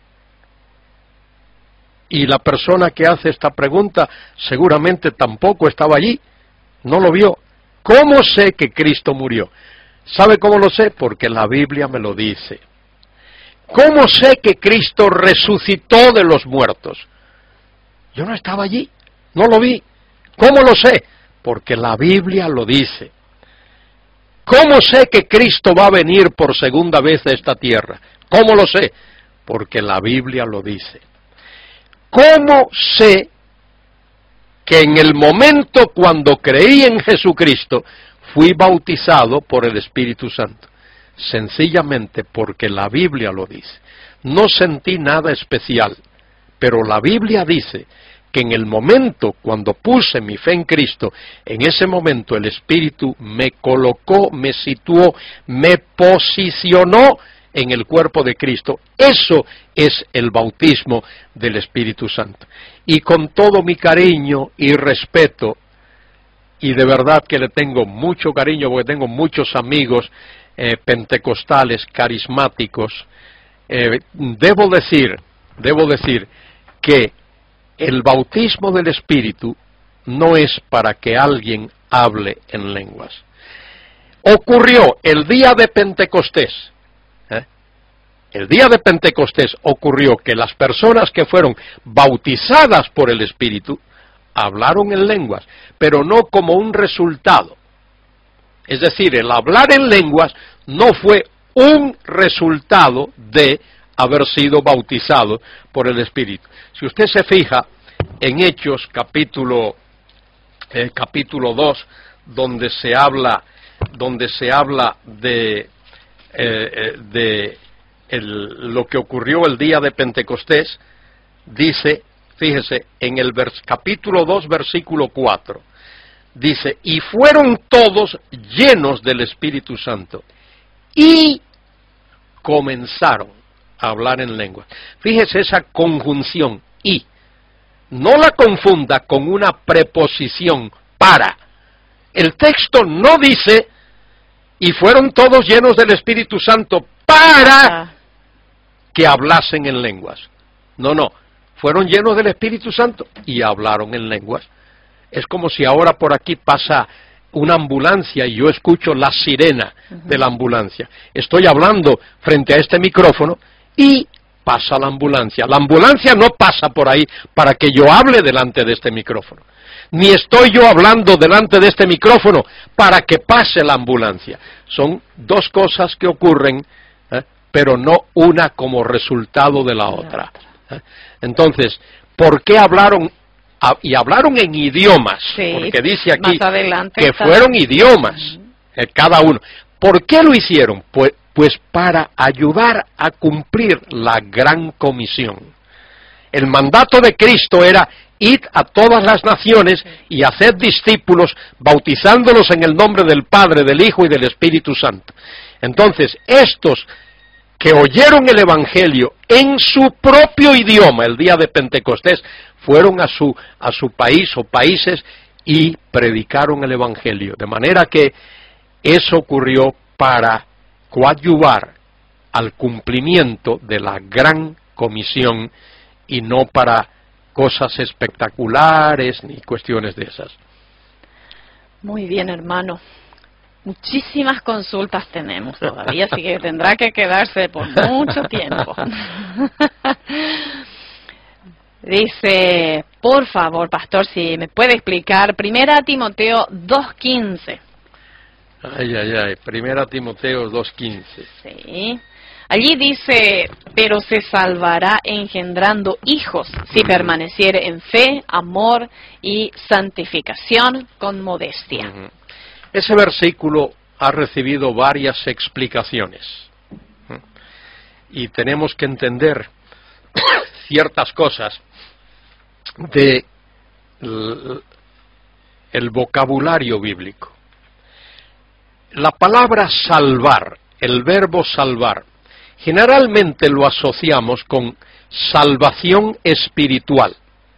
Y la persona que hace esta pregunta seguramente tampoco estaba allí, no lo vio. ¿Cómo sé que Cristo murió? ¿Sabe cómo lo sé? Porque la Biblia me lo dice. ¿Cómo sé que Cristo resucitó de los muertos? Yo no estaba allí, no lo vi. ¿Cómo lo sé? Porque la Biblia lo dice. ¿Cómo sé que Cristo va a venir por segunda vez a esta tierra? ¿Cómo lo sé? Porque la Biblia lo dice. ¿Cómo sé que en el momento cuando creí en Jesucristo fui bautizado por el Espíritu Santo? Sencillamente porque la Biblia lo dice. No sentí nada especial, pero la Biblia dice que en el momento cuando puse mi fe en Cristo, en ese momento el Espíritu me colocó, me situó, me posicionó en el cuerpo de Cristo. Eso es el bautismo del Espíritu Santo. Y con todo mi cariño y respeto, y de verdad que le tengo mucho cariño porque tengo muchos amigos pentecostales, carismáticos, debo decir que el bautismo del Espíritu no es para que alguien hable en lenguas. Ocurrió el día de Pentecostés. El día de Pentecostés ocurrió que las personas que fueron bautizadas por el Espíritu hablaron en lenguas, pero no como un resultado. Es decir, el hablar en lenguas no fue un resultado de haber sido bautizado por el Espíritu. Si usted se fija en Hechos capítulo 2, donde se habla de lo que ocurrió el día de Pentecostés, dice, fíjese, en el capítulo 2, versículo 4, dice, y fueron todos llenos del Espíritu Santo, y comenzaron a hablar en lenguas. Fíjese esa conjunción, y. No la confunda con una preposición, para. El texto no dice, y fueron todos llenos del Espíritu Santo, para que hablasen en lenguas. No, fueron llenos del Espíritu Santo y hablaron en lenguas. Es como si ahora por aquí pasa una ambulancia y yo escucho la sirena de la ambulancia. Estoy hablando frente a este micrófono y pasa la ambulancia. La ambulancia no pasa por ahí para que yo hable delante de este micrófono. Ni estoy yo hablando delante de este micrófono para que pase la ambulancia. Son dos cosas que ocurren, pero no una como resultado de la otra. Entonces, ¿por qué hablaron? Y hablaron en idiomas, sí, porque dice aquí que fueron idiomas, cada uno. ¿Por qué lo hicieron? Pues Pues para ayudar a cumplir la gran comisión. El mandato de Cristo era: id a todas las naciones y haced discípulos, bautizándolos en el nombre del Padre, del Hijo y del Espíritu Santo. Entonces, estos que oyeron el Evangelio en su propio idioma el día de Pentecostés, fueron a su país o países y predicaron el Evangelio. De manera que eso ocurrió para coadyuvar al cumplimiento de la gran comisión y no para cosas espectaculares ni cuestiones de esas. Muy bien, hermano. Muchísimas consultas tenemos todavía, así que tendrá que quedarse por mucho tiempo. Dice, por favor, pastor, si me puede explicar, 1 Timoteo 2:15. Ay, 1 Timoteo 2:15. Sí. Allí dice, pero se salvará engendrando hijos, si permaneciere en fe, amor y santificación con modestia. Ese versículo ha recibido varias explicaciones. Y tenemos que entender ciertas cosas de el vocabulario bíblico. La palabra salvar, el verbo salvar, generalmente lo asociamos con salvación espiritual.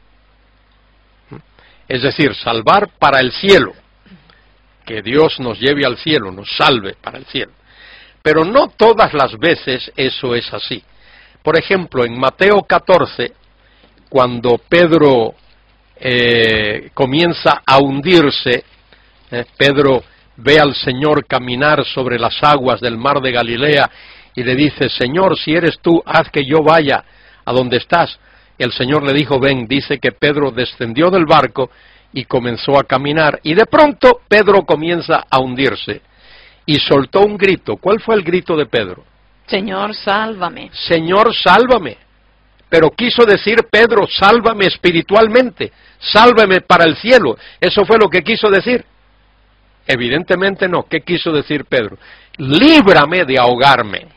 Es decir, salvar para el cielo, que Dios nos lleve al cielo, nos salve para el cielo. Pero no todas las veces eso es así. Por ejemplo, en Mateo 14, cuando Pedro comienza a hundirse, Pedro ve al Señor caminar sobre las aguas del mar de Galilea y le dice: Señor, si eres tú, haz que yo vaya a donde estás. Y el Señor le dijo: ven. Dice que Pedro descendió del barco y comenzó a caminar, y de pronto Pedro comienza a hundirse y soltó un grito. ¿Cuál fue el grito de Pedro? Señor, sálvame. Señor, sálvame. Pero quiso decir Pedro: sálvame espiritualmente, sálvame para el cielo. ¿Eso fue lo que quiso decir? Evidentemente no. ¿Qué quiso decir Pedro? Líbrame de ahogarme.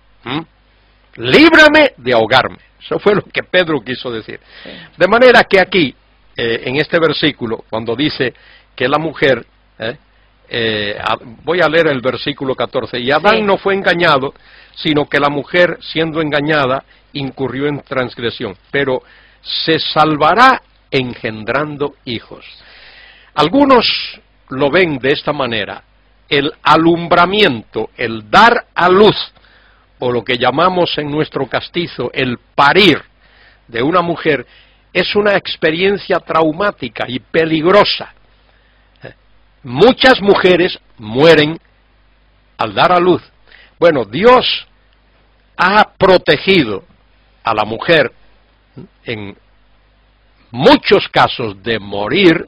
Líbrame de ahogarme. Eso fue lo que Pedro quiso decir. Sí. De manera que aquí, en este versículo, cuando dice que la mujer, voy a leer el versículo 14, y Adán no fue engañado, sino que la mujer, siendo engañada, incurrió en transgresión, pero se salvará engendrando hijos. Algunos lo ven de esta manera: el alumbramiento, el dar a luz, o lo que llamamos en nuestro castizo el parir de una mujer, es una experiencia traumática y peligrosa. Muchas mujeres mueren al dar a luz. Bueno, Dios ha protegido a la mujer en muchos casos de morir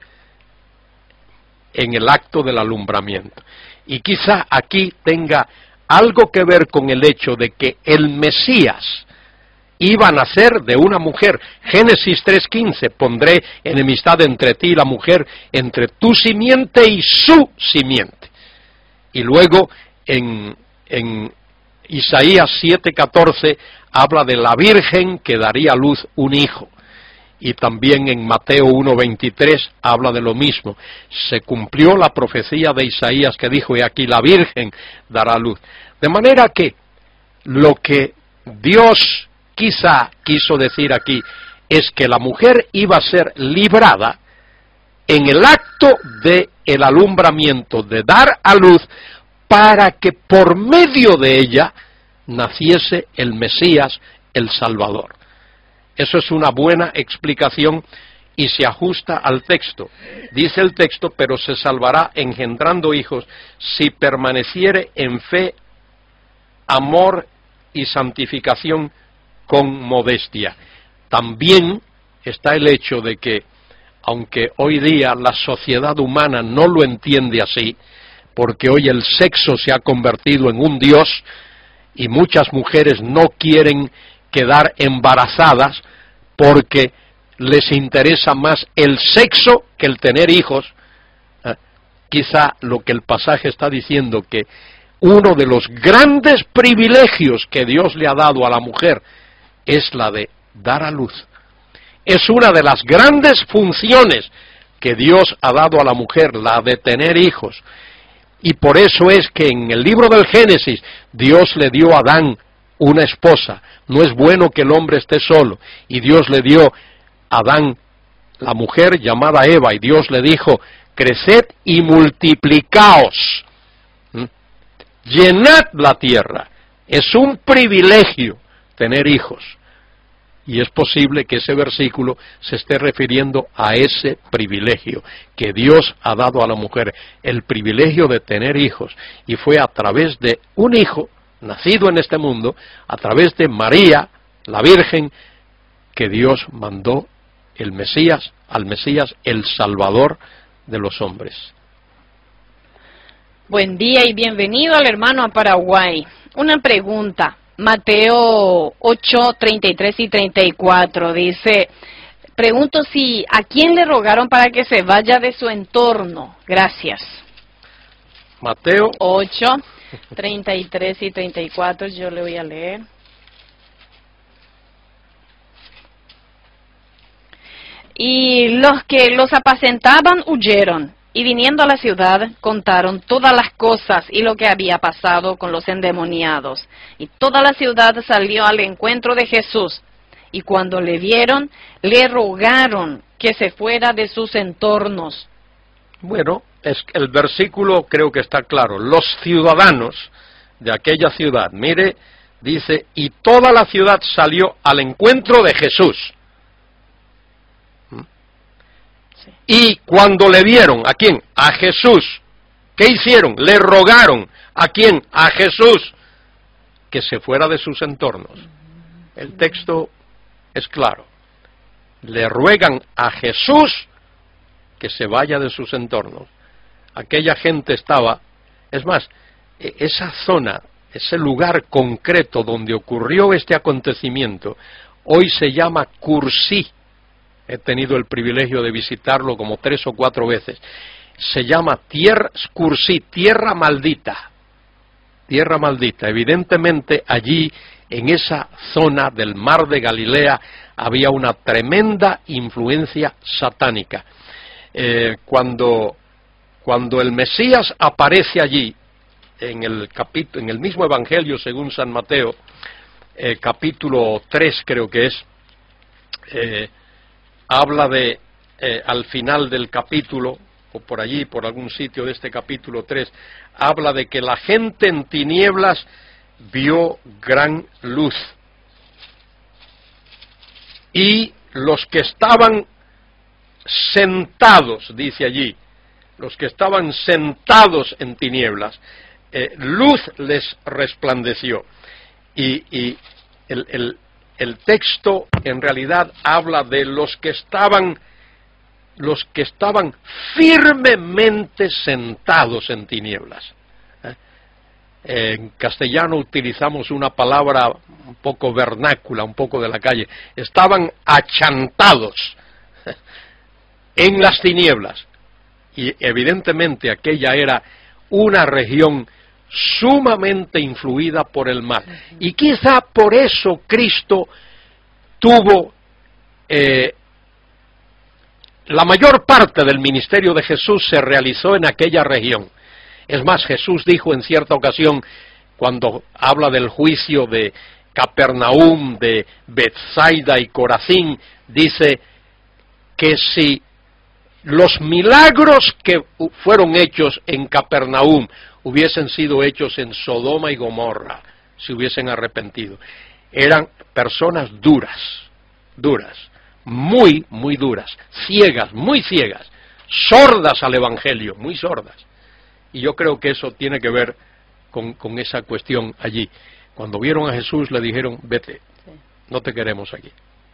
en el acto del alumbramiento. Y quizá aquí tenga algo que ver con el hecho de que el Mesías iba a nacer de una mujer. Génesis 3:15, pondré enemistad entre ti y la mujer, entre tu simiente y su simiente. Y luego en Isaías 7:14 habla de la virgen que daría a luz un hijo. Y también en Mateo 1:23 habla de lo mismo. Se cumplió la profecía de Isaías que dijo: y aquí la virgen dará luz. De manera que lo que Dios quizá quiso decir aquí es que la mujer iba a ser librada en el acto del alumbramiento, de dar a luz, para que por medio de ella naciese el Mesías, el Salvador. Eso es una buena explicación y se ajusta al texto. Dice el texto: pero se salvará engendrando hijos si permaneciere en fe, amor y santificación con modestia. También está el hecho de que, aunque hoy día la sociedad humana no lo entiende así, porque hoy el sexo se ha convertido en un dios y muchas mujeres no quieren quedar embarazadas porque les interesa más el sexo que el tener hijos. Quizá lo que el pasaje está diciendo, que uno de los grandes privilegios que Dios le ha dado a la mujer es la de dar a luz. Es una de las grandes funciones que Dios ha dado a la mujer, la de tener hijos. Y por eso es que en el libro del Génesis Dios le dio a Adán una esposa. No es bueno que el hombre esté solo. Y Dios le dio a Adán la mujer llamada Eva, y Dios le dijo: creced y multiplicaos, llenad la tierra. Es un privilegio tener hijos. Y es posible que ese versículo se esté refiriendo a ese privilegio que Dios ha dado a la mujer, el privilegio de tener hijos. Y fue a través de un hijo nacido en este mundo, a través de María, la Virgen, que Dios mandó al Mesías, el Salvador de los hombres. Buen día y bienvenido al hermano a Paraguay. Una pregunta. Mateo 8, 33 y 34 dice: pregunto si a quién le rogaron para que se vaya de su entorno. Gracias. Mateo 8, 33 y 34, yo le voy a leer. Y los que los apacentaban huyeron, y viniendo a la ciudad contaron todas las cosas y lo que había pasado con los endemoniados. Y toda la ciudad salió al encuentro de Jesús, y cuando le vieron, le rogaron que se fuera de sus entornos. Bueno, el versículo creo que está claro. Los ciudadanos de aquella ciudad, mire, dice, y toda la ciudad salió al encuentro de Jesús. Y cuando le vieron, ¿a quién? A Jesús. ¿Qué hicieron? Le rogaron. ¿A quién? A Jesús. Que se fuera de sus entornos. El texto es claro. Le ruegan a Jesús que se vaya de sus entornos. Aquella gente estaba, es más, esa zona, ese lugar concreto donde ocurrió este acontecimiento, hoy se llama Cursí. He tenido el privilegio de visitarlo como 3 o 4 veces. Se llama Cursí, tierra maldita. Tierra maldita. Evidentemente allí, en esa zona del mar de Galilea, había una tremenda influencia satánica. Cuando el Mesías aparece allí, en el mismo Evangelio según San Mateo, capítulo 3 creo que es, habla de, al final del capítulo, o por allí, por algún sitio de este capítulo 3, habla de que la gente en tinieblas vio gran luz. Y los que estaban sentados, dice allí, los que estaban sentados en tinieblas, luz les resplandeció. Y el texto en realidad habla de los que estaban firmemente sentados en tinieblas. En castellano utilizamos una palabra un poco vernácula, un poco de la calle. Estaban achantados en las tinieblas. Y evidentemente aquella era una región sumamente influida por el mal. Y quizá por eso Cristo tuvo la mayor parte del ministerio de Jesús se realizó en aquella región. Es más, Jesús dijo en cierta ocasión, cuando habla del juicio de Capernaum, de Betsaida y Corazín, dice que si los milagros que fueron hechos en Capernaum hubiesen sido hechos en Sodoma y Gomorra, se hubiesen arrepentido. Eran personas duras, muy, muy duras, ciegas, muy ciegas, sordas al Evangelio, muy sordas. Y yo creo que eso tiene que ver con esa cuestión allí. Cuando vieron a Jesús le dijeron, vete, no te queremos aquí.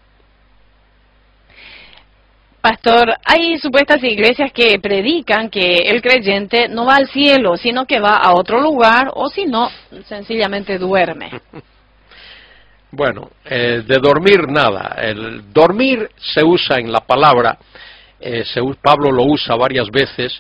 Pastor, hay supuestas iglesias que predican que el creyente no va al cielo, sino que va a otro lugar, o si no, sencillamente duerme. Bueno, de dormir nada. El dormir se usa en la palabra, Pablo lo usa varias veces,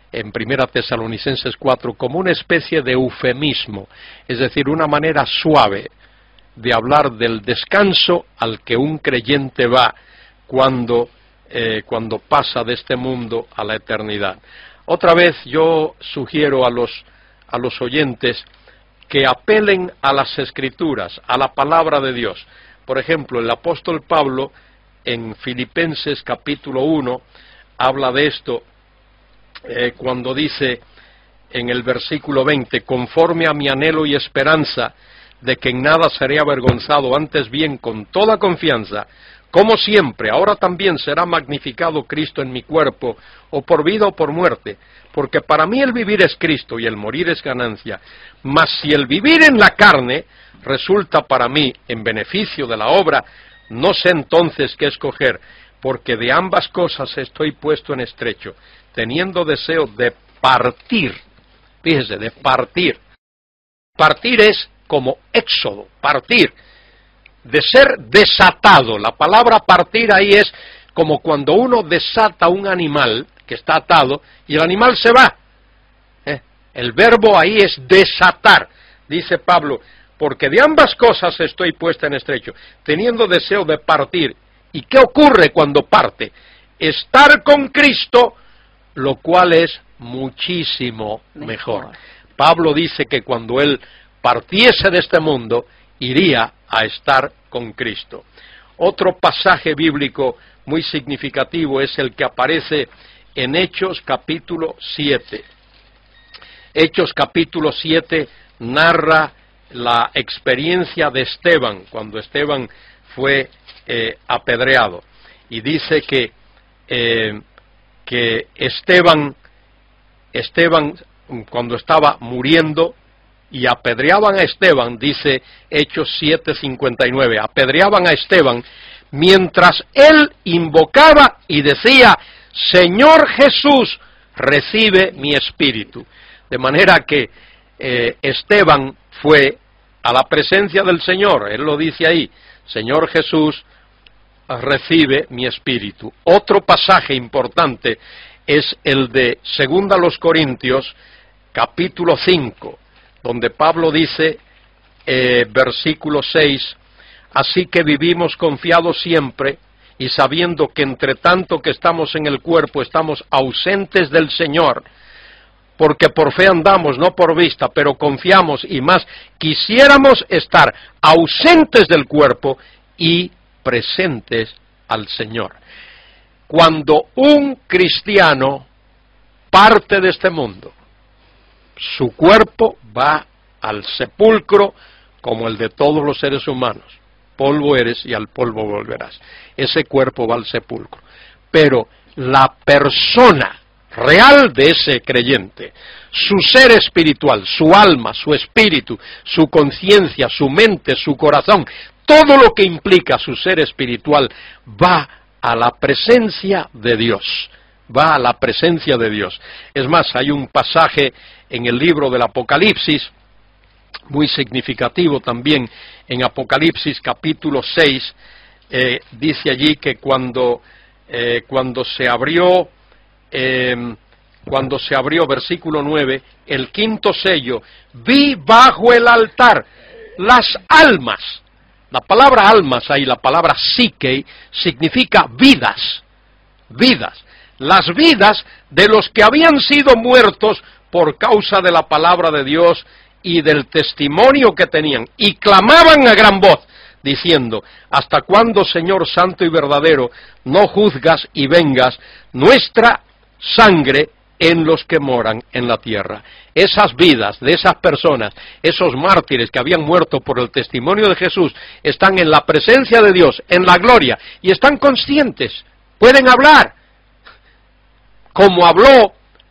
en 1 Tesalonicenses 4 como una especie de eufemismo, es decir, una manera suave de hablar del descanso al que un creyente va cuando pasa de este mundo a la eternidad. Otra vez yo sugiero a los oyentes que apelen a las Escrituras, a la palabra de Dios. Por ejemplo, el apóstol Pablo en Filipenses capítulo 1 habla de esto cuando dice en el versículo 20, conforme a mi anhelo y esperanza de que en nada seré avergonzado, antes bien con toda confianza, como siempre, ahora también será magnificado Cristo en mi cuerpo, o por vida o por muerte, porque para mí el vivir es Cristo y el morir es ganancia, mas si el vivir en la carne resulta para mí en beneficio de la obra, no sé entonces qué escoger, porque de ambas cosas estoy puesto en estrecho, teniendo deseo de partir. Fíjese, de partir. Partir es como éxodo, partir, de ser desatado. La palabra partir ahí es como cuando uno desata un animal que está atado y el animal se va. El verbo ahí es desatar, dice Pablo, porque de ambas cosas estoy puesta en estrecho, teniendo deseo de partir. ¿Y qué ocurre cuando parte? Estar con Cristo, lo cual es muchísimo mejor. Pablo dice que cuando él partiese de este mundo, iría a estar con Cristo. Otro pasaje bíblico muy significativo es el que aparece en Hechos capítulo 7. Hechos capítulo 7 narra la experiencia de Esteban, cuando Esteban fue apedreado. Y dice que Esteban, cuando estaba muriendo, y apedreaban a Esteban, dice Hechos 7:59, apedreaban a Esteban, mientras él invocaba y decía, Señor Jesús, recibe mi espíritu. De manera que Esteban fue a la presencia del Señor, él lo dice ahí, Señor Jesús, recibe mi espíritu. Otro pasaje importante es el de 2 Corintios, capítulo 5, donde Pablo dice, versículo 6, así que vivimos confiados siempre, y sabiendo que entre tanto que estamos en el cuerpo, estamos ausentes del Señor, porque por fe andamos, no por vista, pero confiamos, y más, quisiéramos estar ausentes del cuerpo y presentes al Señor. Cuando un cristiano parte de este mundo, su cuerpo va al sepulcro como el de todos los seres humanos. Polvo eres y al polvo volverás. Ese cuerpo va al sepulcro. Pero la persona real de ese creyente, su ser espiritual, su alma, su espíritu, su conciencia, su mente, su corazón, todo lo que implica su ser espiritual va a la presencia de Dios. Va a la presencia de Dios. Es más, hay un pasaje en el libro del Apocalipsis, muy significativo también, en Apocalipsis capítulo 6, dice allí que cuando se abrió, versículo 9, el quinto sello, vi bajo el altar las almas. La palabra almas ahí, la palabra psique, significa vidas, vidas. Las vidas de los que habían sido muertos por causa de la palabra de Dios y del testimonio que tenían, y clamaban a gran voz, diciendo, ¿hasta cuándo, Señor santo y verdadero, no juzgas y vengas nuestra sangre en los que moran en la tierra? Esas vidas de esas personas, esos mártires que habían muerto por el testimonio de Jesús, están en la presencia de Dios, en la gloria, y están conscientes, pueden hablar, como habló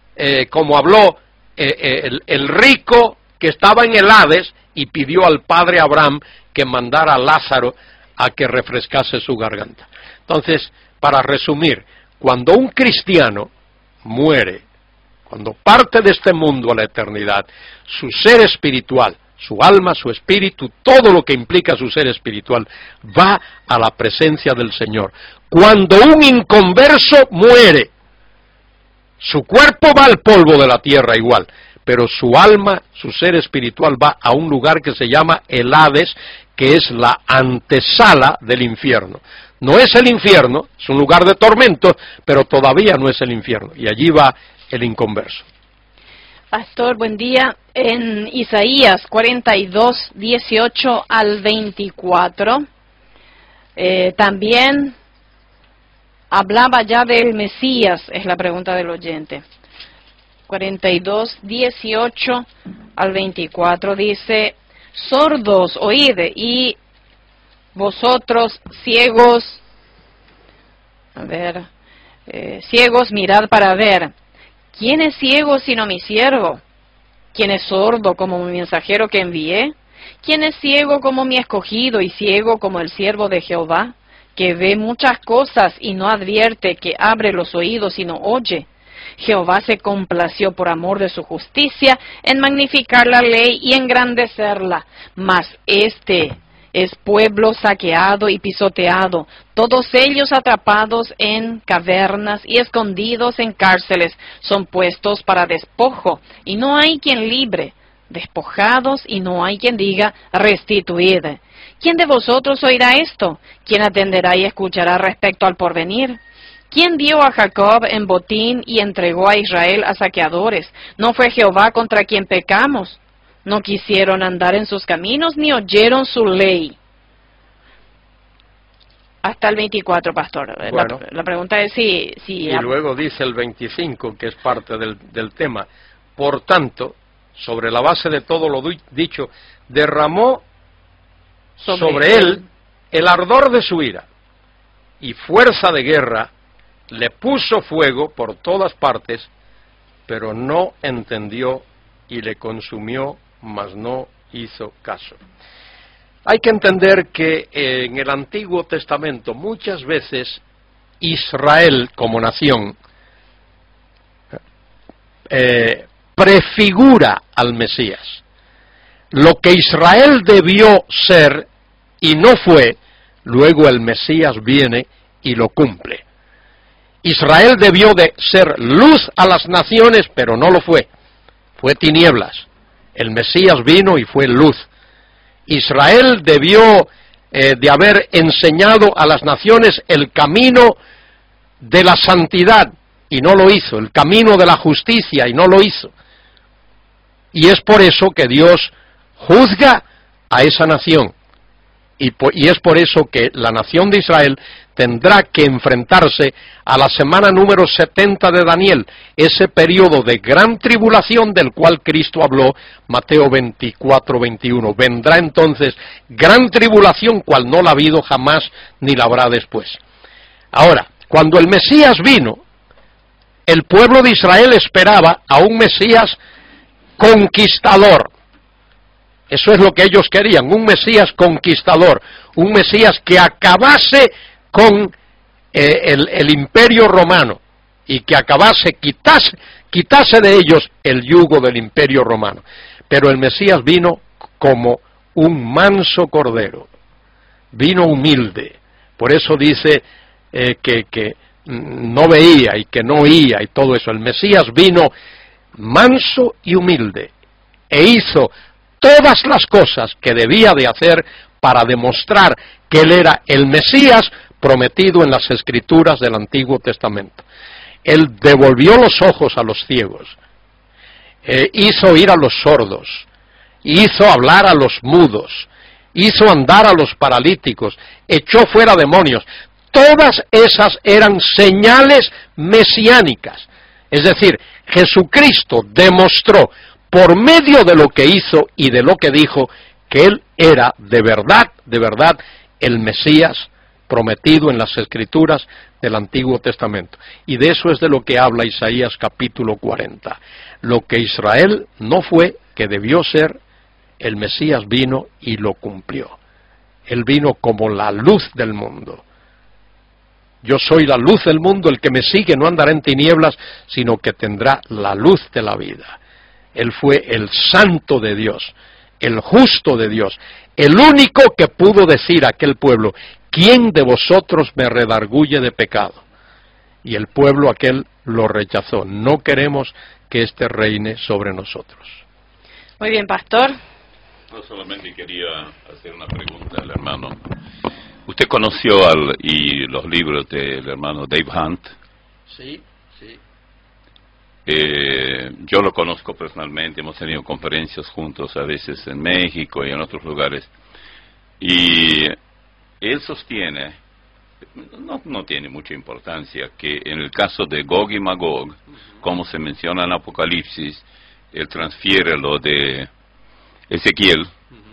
el rico que estaba en el Hades y pidió al padre Abraham que mandara a Lázaro a que refrescase su garganta. Entonces, para resumir, cuando un cristiano muere, cuando parte de este mundo a la eternidad, su ser espiritual, su alma, su espíritu, todo lo que implica su ser espiritual, va a la presencia del Señor. Cuando un inconverso muere, Su cuerpo va al polvo de la tierra igual, pero su alma, su ser espiritual va a un lugar que se llama el Hades, que es la antesala del infierno. No es el infierno, es un lugar de tormento, pero todavía no es el infierno, y allí va el inconverso. Pastor, buen día. En Isaías 42, 18 al 24, también hablaba ya del Mesías, es la pregunta del oyente. 42, 18 al 24 dice: sordos, oíd, y vosotros ciegos, ciegos, mirad para ver. ¿Quién es ciego sino mi siervo? ¿Quién es sordo como mi mensajero que envié? ¿Quién es ciego como mi escogido y ciego como el siervo de Jehová, que ve muchas cosas y no advierte, que abre los oídos y no oye? Jehová se complació por amor de su justicia en magnificar la ley y engrandecerla, mas este es pueblo saqueado y pisoteado, todos ellos atrapados en cavernas y escondidos en cárceles, son puestos para despojo, y no hay quien libre, despojados y no hay quien diga restituid. ¿Quién de vosotros oirá esto? ¿Quién atenderá y escuchará respecto al porvenir? ¿Quién dio a Jacob en botín y entregó a Israel a saqueadores? ¿No fue Jehová contra quien pecamos? No quisieron andar en sus caminos, ni oyeron su ley. Hasta el 24, pastor. Bueno, la pregunta es si... Y luego dice el 25, que es parte del tema. Por tanto, sobre la base de todo lo dicho, derramó sobre él el ardor de su ira, y fuerza de guerra, le puso fuego por todas partes, pero no entendió, y le consumió, mas no hizo caso. Hay que entender que en el Antiguo Testamento muchas veces Israel como nación prefigura al Mesías. Lo que Israel debió ser y no fue, luego el Mesías viene y lo cumple. Israel debió de ser luz a las naciones, pero no lo fue. Fue tinieblas. El Mesías vino y fue luz. Israel debió de haber enseñado a las naciones el camino de la santidad, y no lo hizo, el camino de la justicia, y no lo hizo. Y es por eso que Dios juzga a esa nación, y es por eso que la nación de Israel tendrá que enfrentarse a la semana número 70 de Daniel, ese periodo de gran tribulación del cual Cristo habló, Mateo 24, 21. Vendrá entonces gran tribulación, cual no la ha habido jamás, ni la habrá después. Ahora, cuando el Mesías vino, el pueblo de Israel esperaba a un Mesías conquistador. Eso es lo que ellos querían, un Mesías conquistador, un Mesías que acabase con el imperio romano, y que quitase de ellos el yugo del imperio romano. Pero el Mesías vino como un manso cordero, vino humilde. Por eso dice que no veía y que no oía y todo eso. El Mesías vino manso y humilde, e hizo todas las cosas que debía de hacer para demostrar que él era el Mesías prometido en las Escrituras del Antiguo Testamento. Él devolvió los ojos a los ciegos, hizo oír a los sordos, hizo hablar a los mudos, hizo andar a los paralíticos, echó fuera demonios. Todas esas eran señales mesiánicas. Es decir, Jesucristo demostró por medio de lo que hizo y de lo que dijo que él era de verdad, el Mesías prometido en las Escrituras del Antiguo Testamento. Y de eso es de lo que habla Isaías capítulo 40. Lo que Israel no fue, que debió ser, el Mesías vino y lo cumplió. Él vino como la luz del mundo. Yo soy la luz del mundo, el que me sigue no andará en tinieblas, sino que tendrá la luz de la vida. Él fue el santo de Dios, el justo de Dios, el único que pudo decir a aquel pueblo: ¿quién de vosotros me redarguye de pecado? y el pueblo aquel lo rechazó. No queremos que éste reine sobre nosotros. Muy bien, pastor. Yo solamente quería hacer una pregunta al hermano. ¿Usted conoció y los libros del hermano Dave Hunt? Sí, sí. Yo lo conozco personalmente, hemos tenido conferencias juntos a veces en México y en otros lugares. Y él sostiene, no tiene mucha importancia, que en el caso de Gog y Magog, como se menciona en Apocalipsis, él transfiere lo de Ezequiel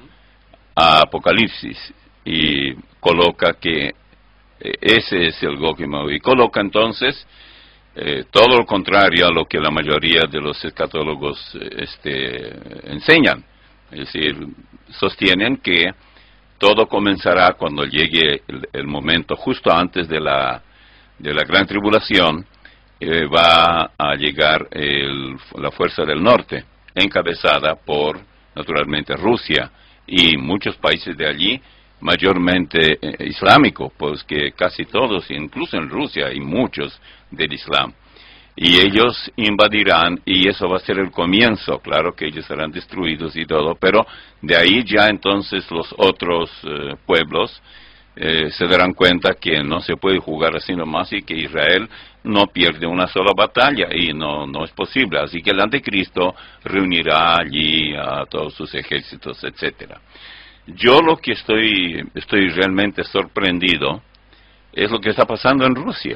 a Apocalipsis y coloca que ese es el Gog y Magog, y coloca entonces todo lo contrario a lo que la mayoría de los escatólogos enseñan. Es decir, sostienen que todo comenzará cuando llegue el momento justo antes de la gran tribulación. Va a llegar la fuerza del norte, encabezada por, naturalmente, Rusia y muchos países de allí, mayormente islámicos, pues que casi todos, incluso en Rusia, hay muchos del Islam. Y ellos invadirán, y eso va a ser el comienzo. Claro que ellos serán destruidos y todo, pero de ahí ya entonces los otros pueblos se darán cuenta que no se puede jugar así nomás y que Israel no pierde una sola batalla, y no es posible. Así que el anticristo reunirá allí a todos sus ejércitos, etcétera. Yo lo que estoy realmente sorprendido es lo que está pasando en Rusia.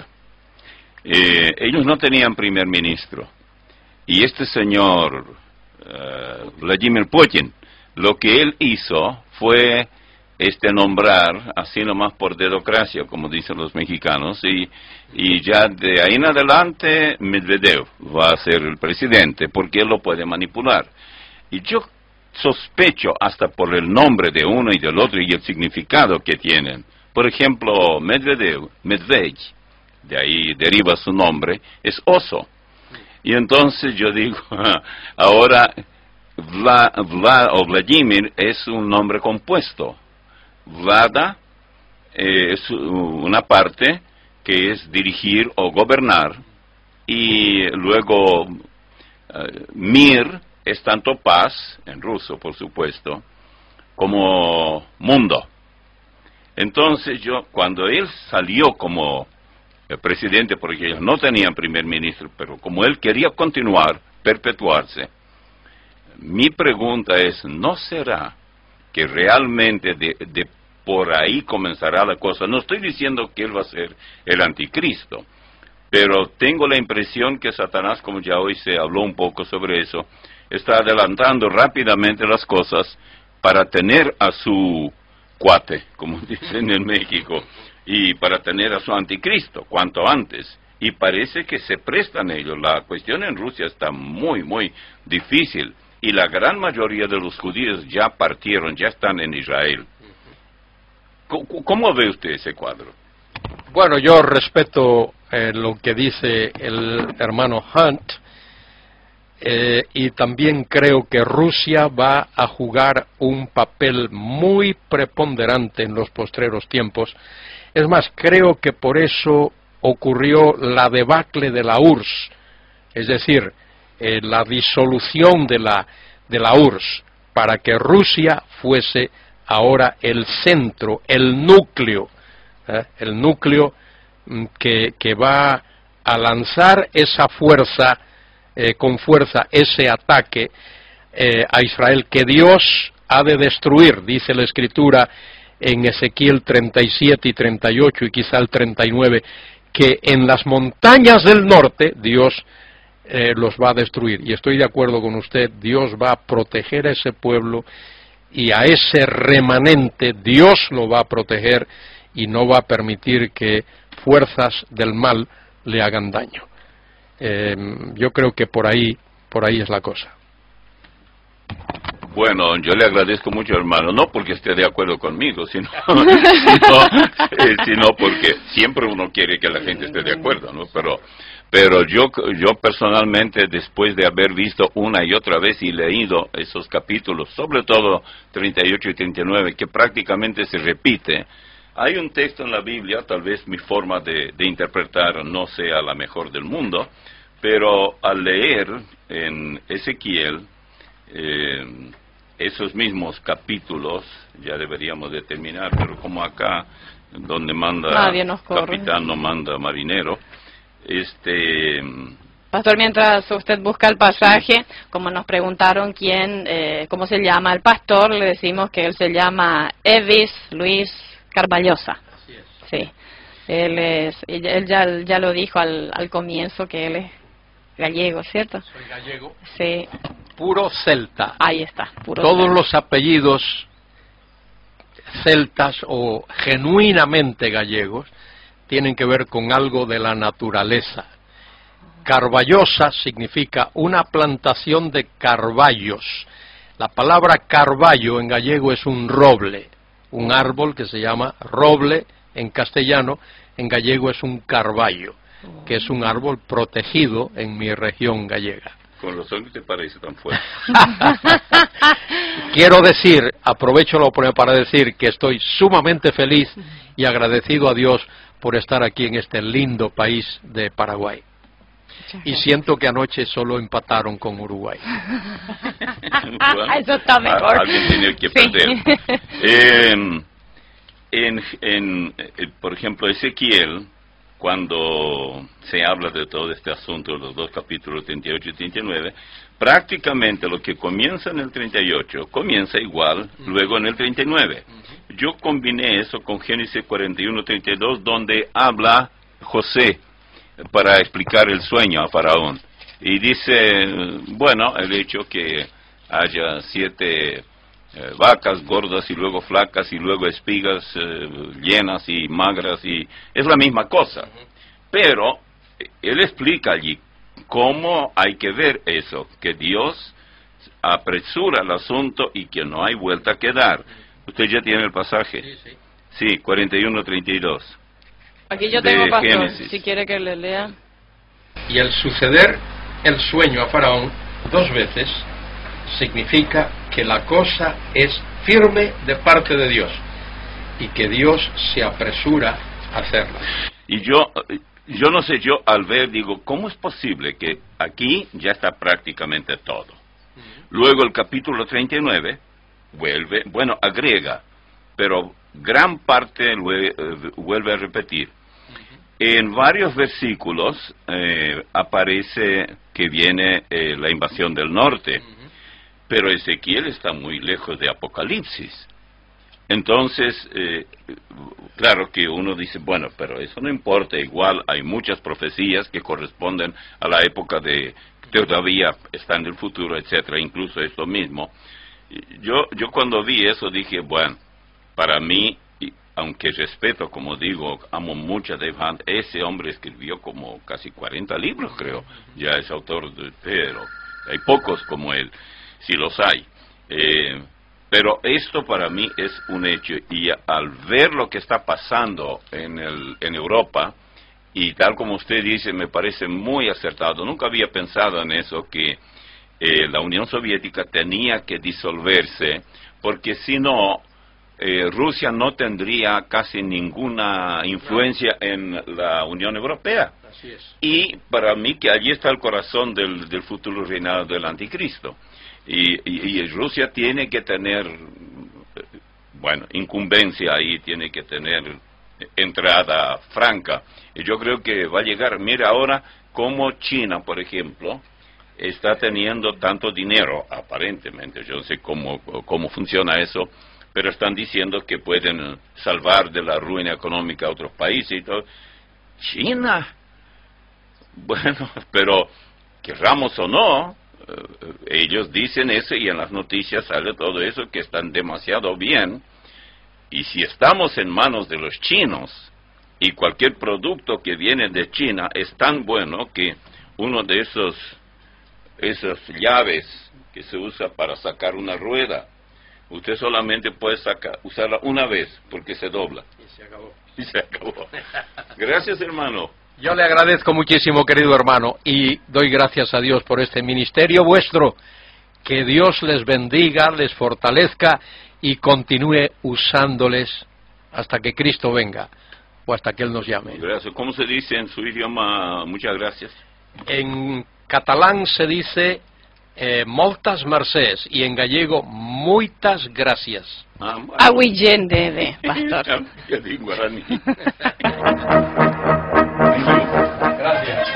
Ellos no tenían primer ministro, y este señor Vladimir Putin, lo que él hizo fue nombrar así nomás por dedocracia, como dicen los mexicanos, y ya de ahí en adelante Medvedev va a ser el presidente, porque él lo puede manipular. Y yo sospecho, hasta por el nombre de uno y del otro y el significado que tienen. Por ejemplo, Medvedev, de ahí deriva su nombre, es oso. Y entonces yo digo, ahora Vladimir es un nombre compuesto. Vlada es una parte que es dirigir o gobernar, y luego Mir es tanto paz, en ruso por supuesto, como mundo. Entonces cuando él salió como presidente, porque ellos no tenían primer ministro, pero como él quería continuar, perpetuarse, mi pregunta es, ¿no será que realmente de por ahí comenzará la cosa? No estoy diciendo que él va a ser el anticristo, pero tengo la impresión que Satanás, como ya hoy se habló un poco sobre eso, está adelantando rápidamente las cosas para tener a su cuate, como dicen en México, y para tener a su anticristo cuanto antes. Y parece que se prestan ellos. La cuestión en Rusia está muy, muy difícil, y la gran mayoría de los judíos ya partieron, ya están en Israel. ¿Cómo ve usted ese cuadro? Bueno, yo respeto lo que dice el hermano Hunt, y también creo que Rusia va a jugar un papel muy preponderante en los postreros tiempos. Es más, creo que por eso ocurrió la debacle de la URSS, es decir, la disolución de la URSS, para que Rusia fuese ahora el centro, el núcleo que va a lanzar esa fuerza, con fuerza, ese ataque a Israel, que Dios ha de destruir, dice la Escritura en Ezequiel 37 y 38 y quizá el 39, que en las montañas del norte Dios los va a destruir. Y estoy de acuerdo con usted, Dios va a proteger a ese pueblo, y a ese remanente Dios lo va a proteger, y no va a permitir que fuerzas del mal le hagan daño. Yo creo que por ahí es la cosa. Bueno, yo le agradezco mucho, hermano, no porque esté de acuerdo conmigo, sino porque siempre uno quiere que la gente esté de acuerdo, ¿no? Pero yo personalmente, después de haber visto una y otra vez y leído esos capítulos, sobre todo 38 y 39, que prácticamente se repite Hay un texto en la Biblia, tal vez mi forma de interpretar no sea la mejor del mundo, pero al leer en Ezequiel esos mismos capítulos, ya deberíamos de terminar, pero como acá donde manda capitán no manda marinero, Pastor, mientras usted busca el pasaje, como nos preguntaron cómo se llama el pastor, le decimos que él se llama Evis Luis Carballosa. Así es. Sí, él ya lo dijo al comienzo que él es gallego, ¿cierto? Soy gallego. Sí. Puro celta. Ahí está, puro Todos celta. los apellidos celtas o genuinamente gallegos tienen que ver con algo de la naturaleza. Carballosa significa una plantación de carballos. La palabra carballo en gallego es un roble, un árbol que se llama roble en castellano, en gallego es un carballo, que es un árbol protegido en mi región gallega. Con razón que te parece tan fuerte. Quiero decir, aprovecho la oportunidad para decir que estoy sumamente feliz y agradecido a Dios por estar aquí en este lindo país de Paraguay. Y siento que anoche solo empataron con Uruguay. Bueno, eso está mejor. Alguien tiene que perder. Por ejemplo, Ezequiel, cuando se habla de todo este asunto de los dos capítulos 38 y 39, prácticamente lo que comienza en el 38 comienza igual luego en el 39. Yo combiné eso con Génesis 41-32, donde habla José para explicar el sueño a Faraón. Y dice, bueno, el hecho que haya 7 vacas gordas y luego flacas y luego espigas llenas y magras, y es la misma cosa. Pero él explica allí cómo hay que ver eso, que Dios apresura el asunto y que no hay vuelta que dar. Usted ya tiene el pasaje. Sí, 41-32. Aquí yo tengo, pastor, Génesis. si quiere que le lea. Y el suceder el sueño a Faraón 2 veces significa que la cosa es firme de parte de Dios y que Dios se apresura a hacerla. Y yo no sé, yo al ver digo, ¿cómo es posible que aquí ya está prácticamente todo? Luego el capítulo 39 vuelve, bueno, agrega, pero gran parte vuelve a repetir. En varios versículos aparece que viene la invasión del norte, pero Ezequiel está muy lejos de Apocalipsis. Entonces, claro que uno dice, bueno, pero eso no importa, igual hay muchas profecías que corresponden a la época de todavía está en el futuro, etcétera, incluso esto mismo. Yo cuando vi eso dije, bueno, para mí, aunque respeto, como digo, amo mucho a Dave Hunt, ese hombre escribió como casi 40 libros, creo, ya es autor, pero hay pocos como él, si los hay. Pero esto para mí es un hecho, y al ver lo que está pasando en Europa, y tal como usted dice, me parece muy acertado. Nunca había pensado en eso, que la Unión Soviética tenía que disolverse, porque si no, Rusia no tendría casi ninguna influencia en la Unión Europea. Así es. Y para mí que allí está el corazón del futuro reinado del anticristo. Y Rusia tiene que tener, bueno, incumbencia ahí, tiene que tener entrada franca. Y yo creo que va a llegar. Mira ahora cómo China, por ejemplo, está teniendo tanto dinero, aparentemente. Yo no sé cómo funciona eso, pero están diciendo que pueden salvar de la ruina económica a otros países y todo. China, bueno, pero querramos o no, ellos dicen eso y en las noticias sale todo eso, que están demasiado bien. Y si estamos en manos de los chinos y cualquier producto que viene de China es tan bueno que uno de esas llaves que se usa para sacar una rueda, usted solamente puede usarla una vez porque se dobla. Y se acabó. Y se acabó. Gracias, hermano. Yo le agradezco muchísimo, querido hermano, y doy gracias a Dios por este ministerio vuestro. Que Dios les bendiga, les fortalezca y continúe usándoles hasta que Cristo venga o hasta que Él nos llame. Gracias. ¿Cómo se dice en su idioma muchas gracias? En catalán se dice moltes mercès y en gallego muitas gracias. Aguillende, pastor. Que digo guaraní. Gracias.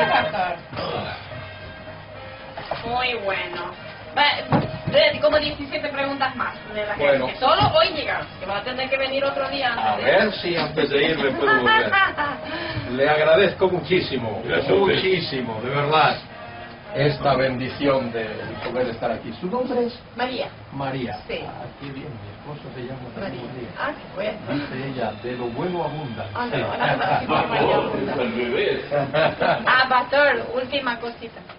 Muy bueno. Como 17 preguntas más de la Bueno. gente. Solo hoy llegaron, que va a tener que venir otro día antes. A ver si antes de irme puedo volver. Le agradezco muchísimo, Gracias a usted. muchísimo, de verdad, esta bendición de poder estar aquí. ¿Su nombre es? María. María. Sí. Ah, qué bien, mi esposo se llama también María. María. Ah, qué bueno. Dice ella, de lo bueno abunda. Ah, no, sí, por María abunda. Al revés. Ah, pastor, última cosita.